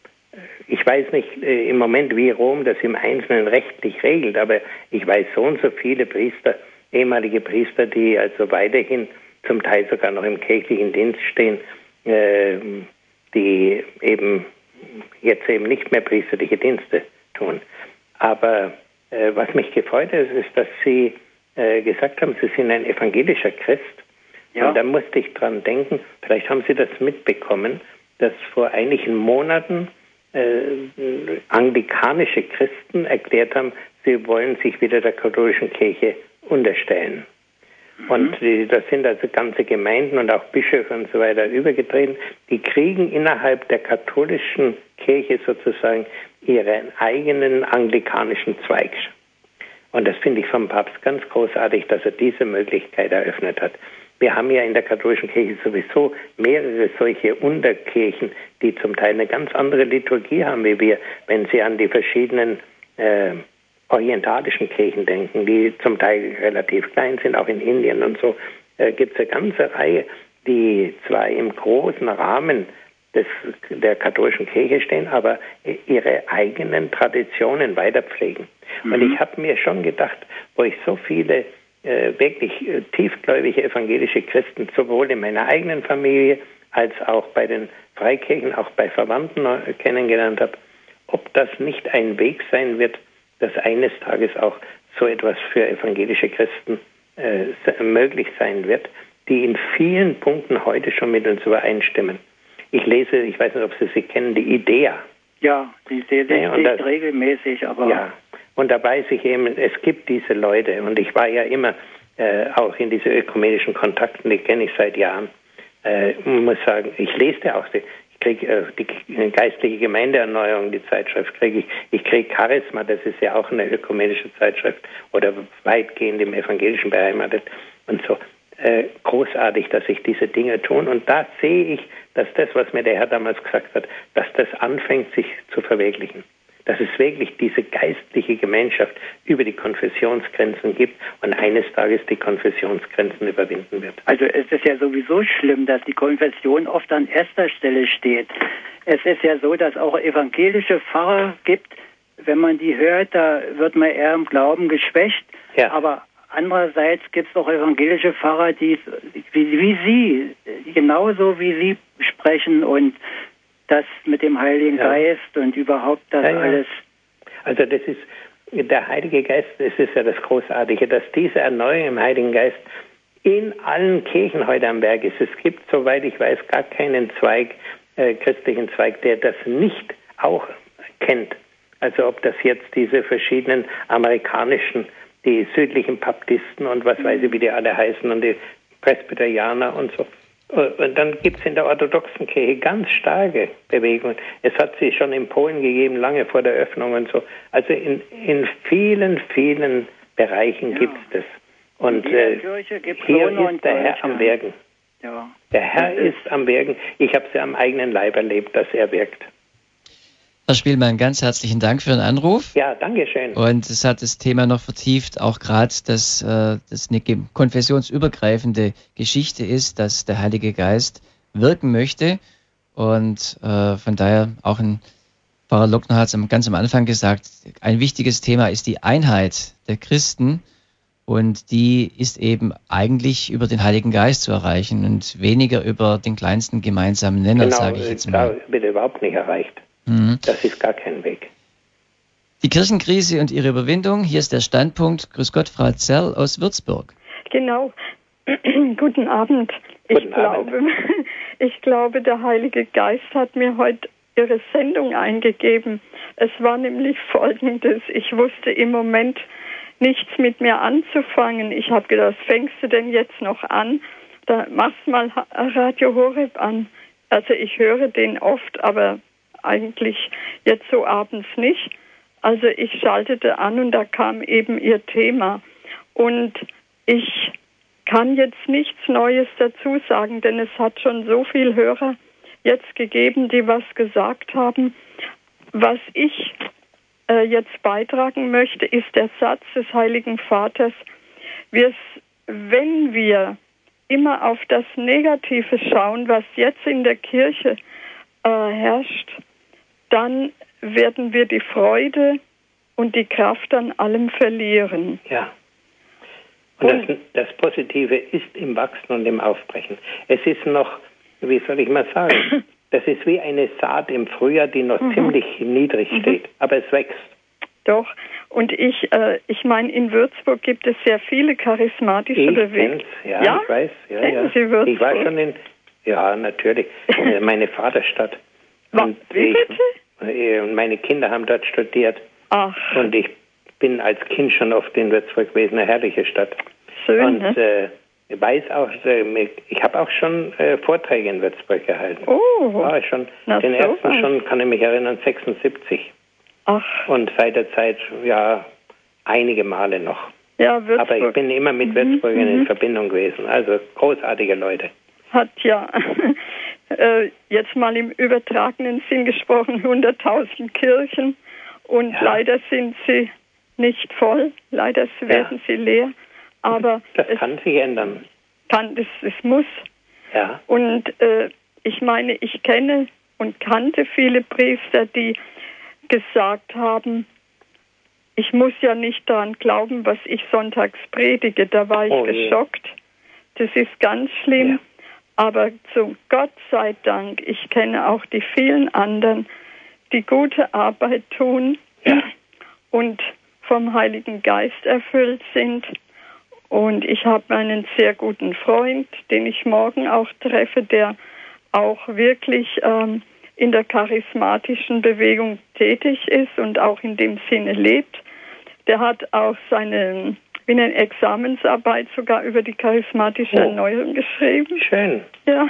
ich weiß nicht äh, im Moment, wie Rom das im Einzelnen rechtlich regelt, aber ich weiß so und so viele Priester, ehemalige Priester, die also weiterhin zum Teil sogar noch im kirchlichen Dienst stehen, äh, die eben jetzt eben nicht mehr priesterliche Dienste tun. Aber äh, was mich gefreut hat, ist, dass Sie äh, gesagt haben, Sie sind ein evangelischer Christ. Ja. Und da musste ich dran denken, vielleicht haben Sie das mitbekommen, dass vor einigen Monaten äh, anglikanische Christen erklärt haben, sie wollen sich wieder der katholischen Kirche unterstellen. Mhm. Und die, das sind also ganze Gemeinden und auch Bischöfe und so weiter übergetreten. Die kriegen innerhalb der katholischen Kirche sozusagen ihren eigenen anglikanischen Zweig. Und das finde ich vom Papst ganz großartig, dass er diese Möglichkeit eröffnet hat. Wir haben ja in der katholischen Kirche sowieso mehrere solche Unterkirchen, die zum Teil eine ganz andere Liturgie haben wie wir, wenn Sie an die verschiedenen äh, orientalischen Kirchen denken, die zum Teil relativ klein sind, auch in Indien und so, äh, gibt es eine ganze Reihe, die zwar im großen Rahmen des, der katholischen Kirche stehen, aber ihre eigenen Traditionen weiterpflegen. Mhm. Und ich habe mir schon gedacht, wo ich so viele äh, wirklich äh, tiefgläubige evangelische Christen sowohl in meiner eigenen Familie als auch bei den Freikirchen, auch bei Verwandten äh, kennengelernt habe, ob das nicht ein Weg sein wird, dass eines Tages auch so etwas für evangelische Christen äh, möglich sein wird, die in vielen Punkten heute schon mit uns übereinstimmen. Ich lese, ich weiß nicht, ob Sie sie kennen, die IDEA. Ja, die sehe ja, ich das, regelmäßig, aber... Ja, und da weiß ich eben, es gibt diese Leute und ich war ja immer äh, auch in diese ökumenischen Kontakten, die kenne ich seit Jahren. Äh, ich muss sagen, ich lese ja auch, die, ich kriege äh, die geistliche Gemeindeerneuerung, die Zeitschrift kriege ich, ich kriege Charisma, das ist ja auch eine ökumenische Zeitschrift oder weitgehend im Evangelischen beheimatet und so. Äh, großartig, dass sich diese Dinge tun und da sehe ich, dass das, was mir der Herr damals gesagt hat, dass das anfängt, sich zu verwirklichen. Dass es wirklich diese geistliche Gemeinschaft über die Konfessionsgrenzen gibt und eines Tages die Konfessionsgrenzen überwinden wird. Also es ist ja sowieso schlimm, dass die Konfession oft an erster Stelle steht. Es ist ja so, dass auch evangelische Pfarrer gibt, wenn man die hört, da wird man eher im Glauben geschwächt, ja. Aber andererseits gibt es auch evangelische Pfarrer, die wie, wie Sie, genauso wie Sie sprechen und das mit dem Heiligen ja. Geist und überhaupt das ja, ja. alles. Also das ist der Heilige Geist, das ist ja das Großartige, dass diese Erneuerung im Heiligen Geist in allen Kirchen heute am Werk ist. Es gibt, soweit ich weiß, gar keinen Zweig, äh, christlichen Zweig, der das nicht auch kennt. Also ob das jetzt diese verschiedenen amerikanischen, die südlichen Baptisten und was weiß ich, wie die alle heißen und die Presbyterianer und so. Und dann gibt es in der orthodoxen Kirche ganz starke Bewegungen. Es hat sie schon in Polen gegeben, lange vor der Öffnung und so. Also in, in vielen, vielen Bereichen ja. gibt es das. Und äh, hier ist der Herr am Wirken. Ja. Der Herr ist am Wirken. Ich habe es ja am eigenen Leib erlebt, dass er wirkt. Herr Spielmann, ganz herzlichen Dank für den Anruf. Ja, danke schön. Und es hat das Thema noch vertieft, auch gerade, dass äh, das eine konfessionsübergreifende Geschichte ist, dass der Heilige Geist wirken möchte. Und äh, von daher auch ein Pfarrer Lochner hat es ganz am Anfang gesagt, ein wichtiges Thema ist die Einheit der Christen. Und die ist eben eigentlich über den Heiligen Geist zu erreichen und weniger über den kleinsten gemeinsamen Nenner, genau, sage ich jetzt mal. Genau, wird überhaupt nicht erreicht. Mhm. Das ist gar kein Weg. Die Kirchenkrise und ihre Überwindung. Hier ist der Standpunkt. Grüß Gott, Frau Zerl aus Würzburg. Genau. Guten Abend. Guten ich, glaube, Abend. ich glaube, der Heilige Geist hat mir heute Ihre Sendung eingegeben. Es war nämlich Folgendes. Ich wusste im Moment nichts mit mir anzufangen. Ich habe gedacht, was fängst du denn jetzt noch an? Da machst mal Radio Horeb an. Also ich höre den oft, aber eigentlich jetzt so abends nicht. Also ich schaltete an und da kam eben Ihr Thema. Und ich kann jetzt nichts Neues dazu sagen, denn es hat schon so viele Hörer jetzt gegeben, die was gesagt haben. Was ich äh, jetzt beitragen möchte, ist der Satz des Heiligen Vaters, wir, wenn wir immer auf das Negative schauen, was jetzt in der Kirche äh, herrscht, dann werden wir die Freude und die Kraft an allem verlieren. Ja. Und, und das, das Positive ist im Wachsen und im Aufbrechen. Es ist noch, wie soll ich mal sagen, das ist wie eine Saat im Frühjahr, die noch mhm. ziemlich niedrig steht, mhm. aber es wächst. Doch, und ich, äh, ich meine, in Würzburg gibt es sehr viele charismatische Bewegungen. Ja, ja, ich weiß. Ja, Kennen ja. Sie Würzburg? Ich war schon in, ja, natürlich, meine Vaterstadt. Und wie bitte? Ich, meine Kinder haben dort studiert. Ach. Und ich bin als Kind schon oft in Würzburg gewesen, eine herrliche Stadt. Schön, und ne? äh, ich weiß auch, ich habe auch schon äh, Vorträge in Würzburg gehalten. Oh, war ich schon. Na, den so ersten was. schon, kann ich mich erinnern, sechsundsiebzig. Ach. Und seit der Zeit, ja, einige Male noch. Ja, Würzburg. Aber ich bin immer mit Würzburgern mhm. in Verbindung gewesen. Also großartige Leute. Hat ja äh, jetzt mal im übertragenen Sinn gesprochen, hunderttausend Kirchen. Und ja. leider sind sie nicht voll. Leider werden ja. sie leer. Aber das es kann sich ändern. Kann, das, es muss. Ja. Und äh, ich meine, ich kenne und kannte viele Priester, die gesagt haben, ich muss ja nicht daran glauben, was ich sonntags predige. Da war ich oh, geschockt. Das ist ganz schlimm. Ja. Aber zu Gott sei Dank, ich kenne auch die vielen anderen, die gute Arbeit tun ja. und vom Heiligen Geist erfüllt sind. Und ich habe einen sehr guten Freund, den ich morgen auch treffe, der auch wirklich ähm, in der charismatischen Bewegung tätig ist und auch in dem Sinne lebt. Der hat auch seine wie eine Examensarbeit sogar über die charismatische oh. Erneuerung geschrieben. Schön. Ja.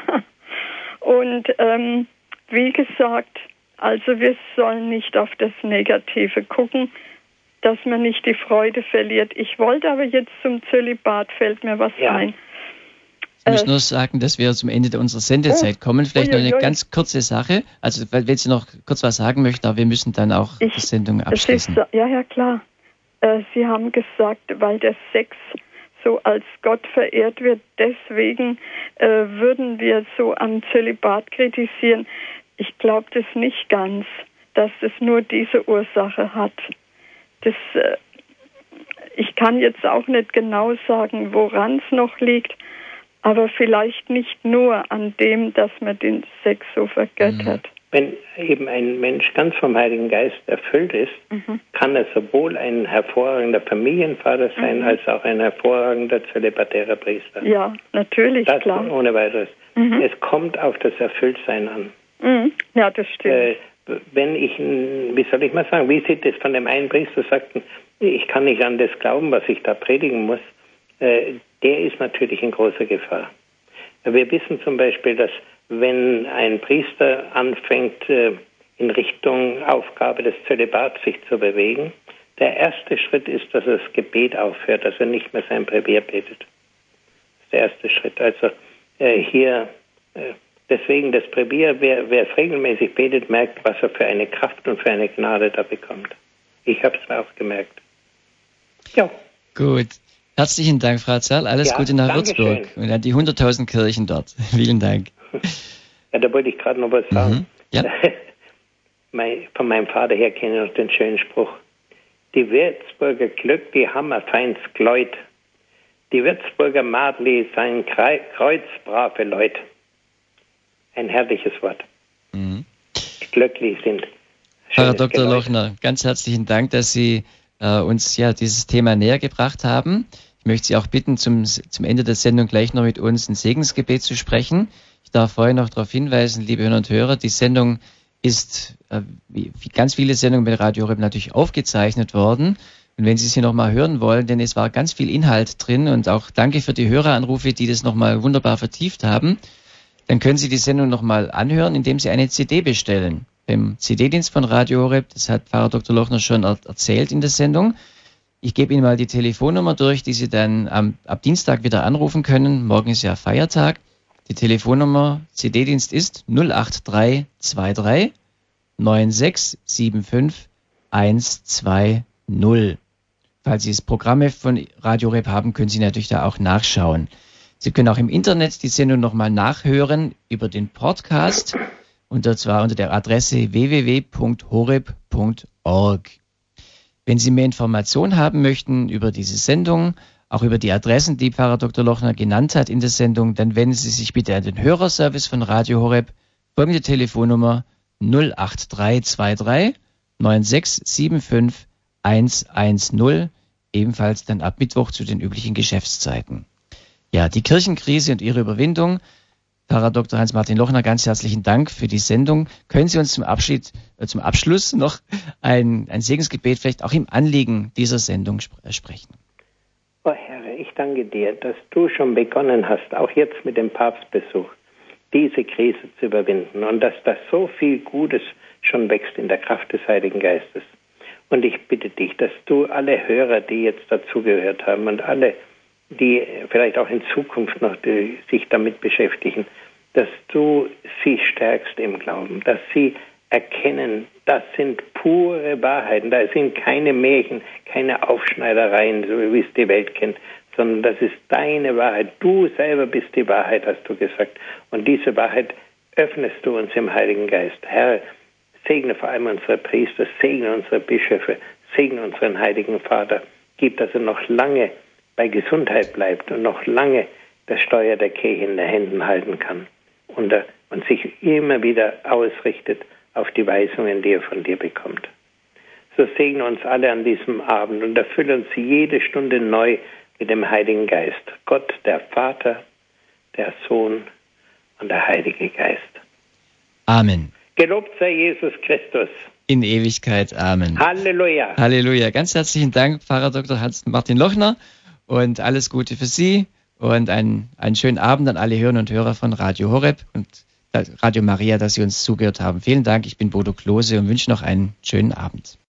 Und ähm, wie gesagt, also wir sollen nicht auf das Negative gucken, dass man nicht die Freude verliert. Ich wollte aber jetzt zum Zölibat, fällt mir was ja. ein. Ich muss nur sagen, dass wir zum Ende unserer Sendezeit oh, kommen. Vielleicht ui, noch eine ui. ganz kurze Sache. Also, wenn Sie noch kurz was sagen möchten, aber wir müssen dann auch ich, die Sendung abschließen. Ist, ja, ja, klar. Äh, Sie haben gesagt, weil der Sex so als Gott verehrt wird, deswegen äh, würden wir so am Zölibat kritisieren. Ich glaube das nicht ganz, dass es nur diese Ursache hat. Das, äh, ich kann jetzt auch nicht genau sagen, woran es noch liegt, aber vielleicht nicht nur an dem, dass man den Sex so vergöttert. Wenn eben ein Mensch ganz vom Heiligen Geist erfüllt ist, mhm. kann er sowohl ein hervorragender Familienvater sein, mhm. als auch ein hervorragender zölibatärer Priester. Ja, natürlich, das klar. Ohne weiteres. Mhm. Es kommt auf das Erfülltsein an. Mhm. Ja, das stimmt. Äh, wenn ich, wie soll ich mal sagen, wie sieht es von dem einen Priester, sagten, ich kann nicht an das glauben, was ich da predigen muss, äh, der ist natürlich in großer Gefahr. Wir wissen zum Beispiel, dass wenn ein Priester anfängt, äh, in Richtung Aufgabe des Zölibats sich zu bewegen, der erste Schritt ist, dass er das Gebet aufhört, dass er nicht mehr sein Brevier betet. Das ist der erste Schritt. Also äh, hier, äh, deswegen das Brevier, wer, wer es regelmäßig betet, merkt, was er für eine Kraft und für eine Gnade da bekommt. Ich habe es mir auch gemerkt. Ja. Gut. Herzlichen Dank, Frau Zerl. Alles ja, Gute nach Würzburg und an die hunderttausend Kirchen dort. Vielen Dank. Ja, da wollte ich gerade noch was sagen. Mhm. Ja. Von meinem Vater her kenne ich noch den schönen Spruch. Die Würzburger Glück, die haben ein feins Gleut. Die Würzburger Madli seien kreuzbrave Leut. Ein herrliches Wort. Mhm. Die glücklich sind. Herr Doktor Lochner, ganz herzlichen Dank, dass Sie äh, uns ja dieses Thema näher gebracht haben. Ich möchte Sie auch bitten, zum, zum Ende der Sendung gleich noch mit uns ein Segensgebet zu sprechen. Ich darf vorher noch darauf hinweisen, liebe Hörer und Hörer, die Sendung ist, äh, wie, wie ganz viele Sendungen bei Radio Horeb, natürlich aufgezeichnet worden. Und wenn Sie sie nochmal hören wollen, denn es war ganz viel Inhalt drin und auch danke für die Höreranrufe, die das nochmal wunderbar vertieft haben, dann können Sie die Sendung nochmal anhören, indem Sie eine C D bestellen. Beim C D-Dienst von Radio Horeb, das hat Pfarrer Doktor Lochner schon er- erzählt in der Sendung. Ich gebe Ihnen mal die Telefonnummer durch, die Sie dann am, ab Dienstag wieder anrufen können. Morgen ist ja Feiertag. Die Telefonnummer C D-Dienst ist null acht drei zwei drei neun sechs sieben fünf eins zwei null. Falls Sie das Programmheft von Radio Horeb haben, können Sie natürlich da auch nachschauen. Sie können auch im Internet die Sendung nochmal nachhören über den Podcast, und zwar unter der Adresse w w w punkt horeb punkt org. Wenn Sie mehr Informationen haben möchten über diese Sendung, auch über die Adressen, die Pfarrer Doktor Lochner genannt hat in der Sendung, dann wenden Sie sich bitte an den Hörerservice von Radio Horeb. Folgende Telefonnummer null acht drei zwei drei neun sechs sieben fünf eins eins null, ebenfalls dann ab Mittwoch zu den üblichen Geschäftszeiten. Ja, die Kirchenkrise und ihre Überwindung. Pfarrer Doktor Hans-Martin Lochner, ganz herzlichen Dank für die Sendung. Können Sie uns zum Abschied, äh, zum Abschluss noch ein, ein Segensgebet vielleicht auch im Anliegen dieser Sendung sp- äh, sprechen? Oh Herr, ich danke dir, dass du schon begonnen hast, auch jetzt mit dem Papstbesuch, diese Krise zu überwinden und dass da so viel Gutes schon wächst in der Kraft des Heiligen Geistes. Und ich bitte dich, dass du alle Hörer, die jetzt dazugehört haben und alle, die vielleicht auch in Zukunft noch die, sich damit beschäftigen, dass du sie stärkst im Glauben, dass sie erkennen, das sind pure Wahrheiten, da sind keine Märchen, keine Aufschneidereien, so wie es die Welt kennt, sondern das ist deine Wahrheit. Du selber bist die Wahrheit, hast du gesagt. Und diese Wahrheit öffnest du uns im Heiligen Geist. Herr, segne vor allem unsere Priester, segne unsere Bischöfe, segne unseren Heiligen Vater. Gib, dass er noch lange bei Gesundheit bleibt und noch lange das Steuer der Kirche in den Händen halten kann und, uh, und sich immer wieder ausrichtet auf die Weisungen, die er von dir bekommt. So segne uns alle an diesem Abend und erfülle uns jede Stunde neu mit dem Heiligen Geist. Gott, der Vater, der Sohn und der Heilige Geist. Amen. Gelobt sei Jesus Christus. In Ewigkeit. Amen. Halleluja. Halleluja. Ganz herzlichen Dank, Pfarrer Doktor Hans-Martin Lochner, und alles Gute für Sie und einen, einen schönen Abend an alle Hörer und Hörer von Radio Horeb und Radio Maria, dass Sie uns zugehört haben. Vielen Dank. Ich bin Bodo Klose und wünsche noch einen schönen Abend.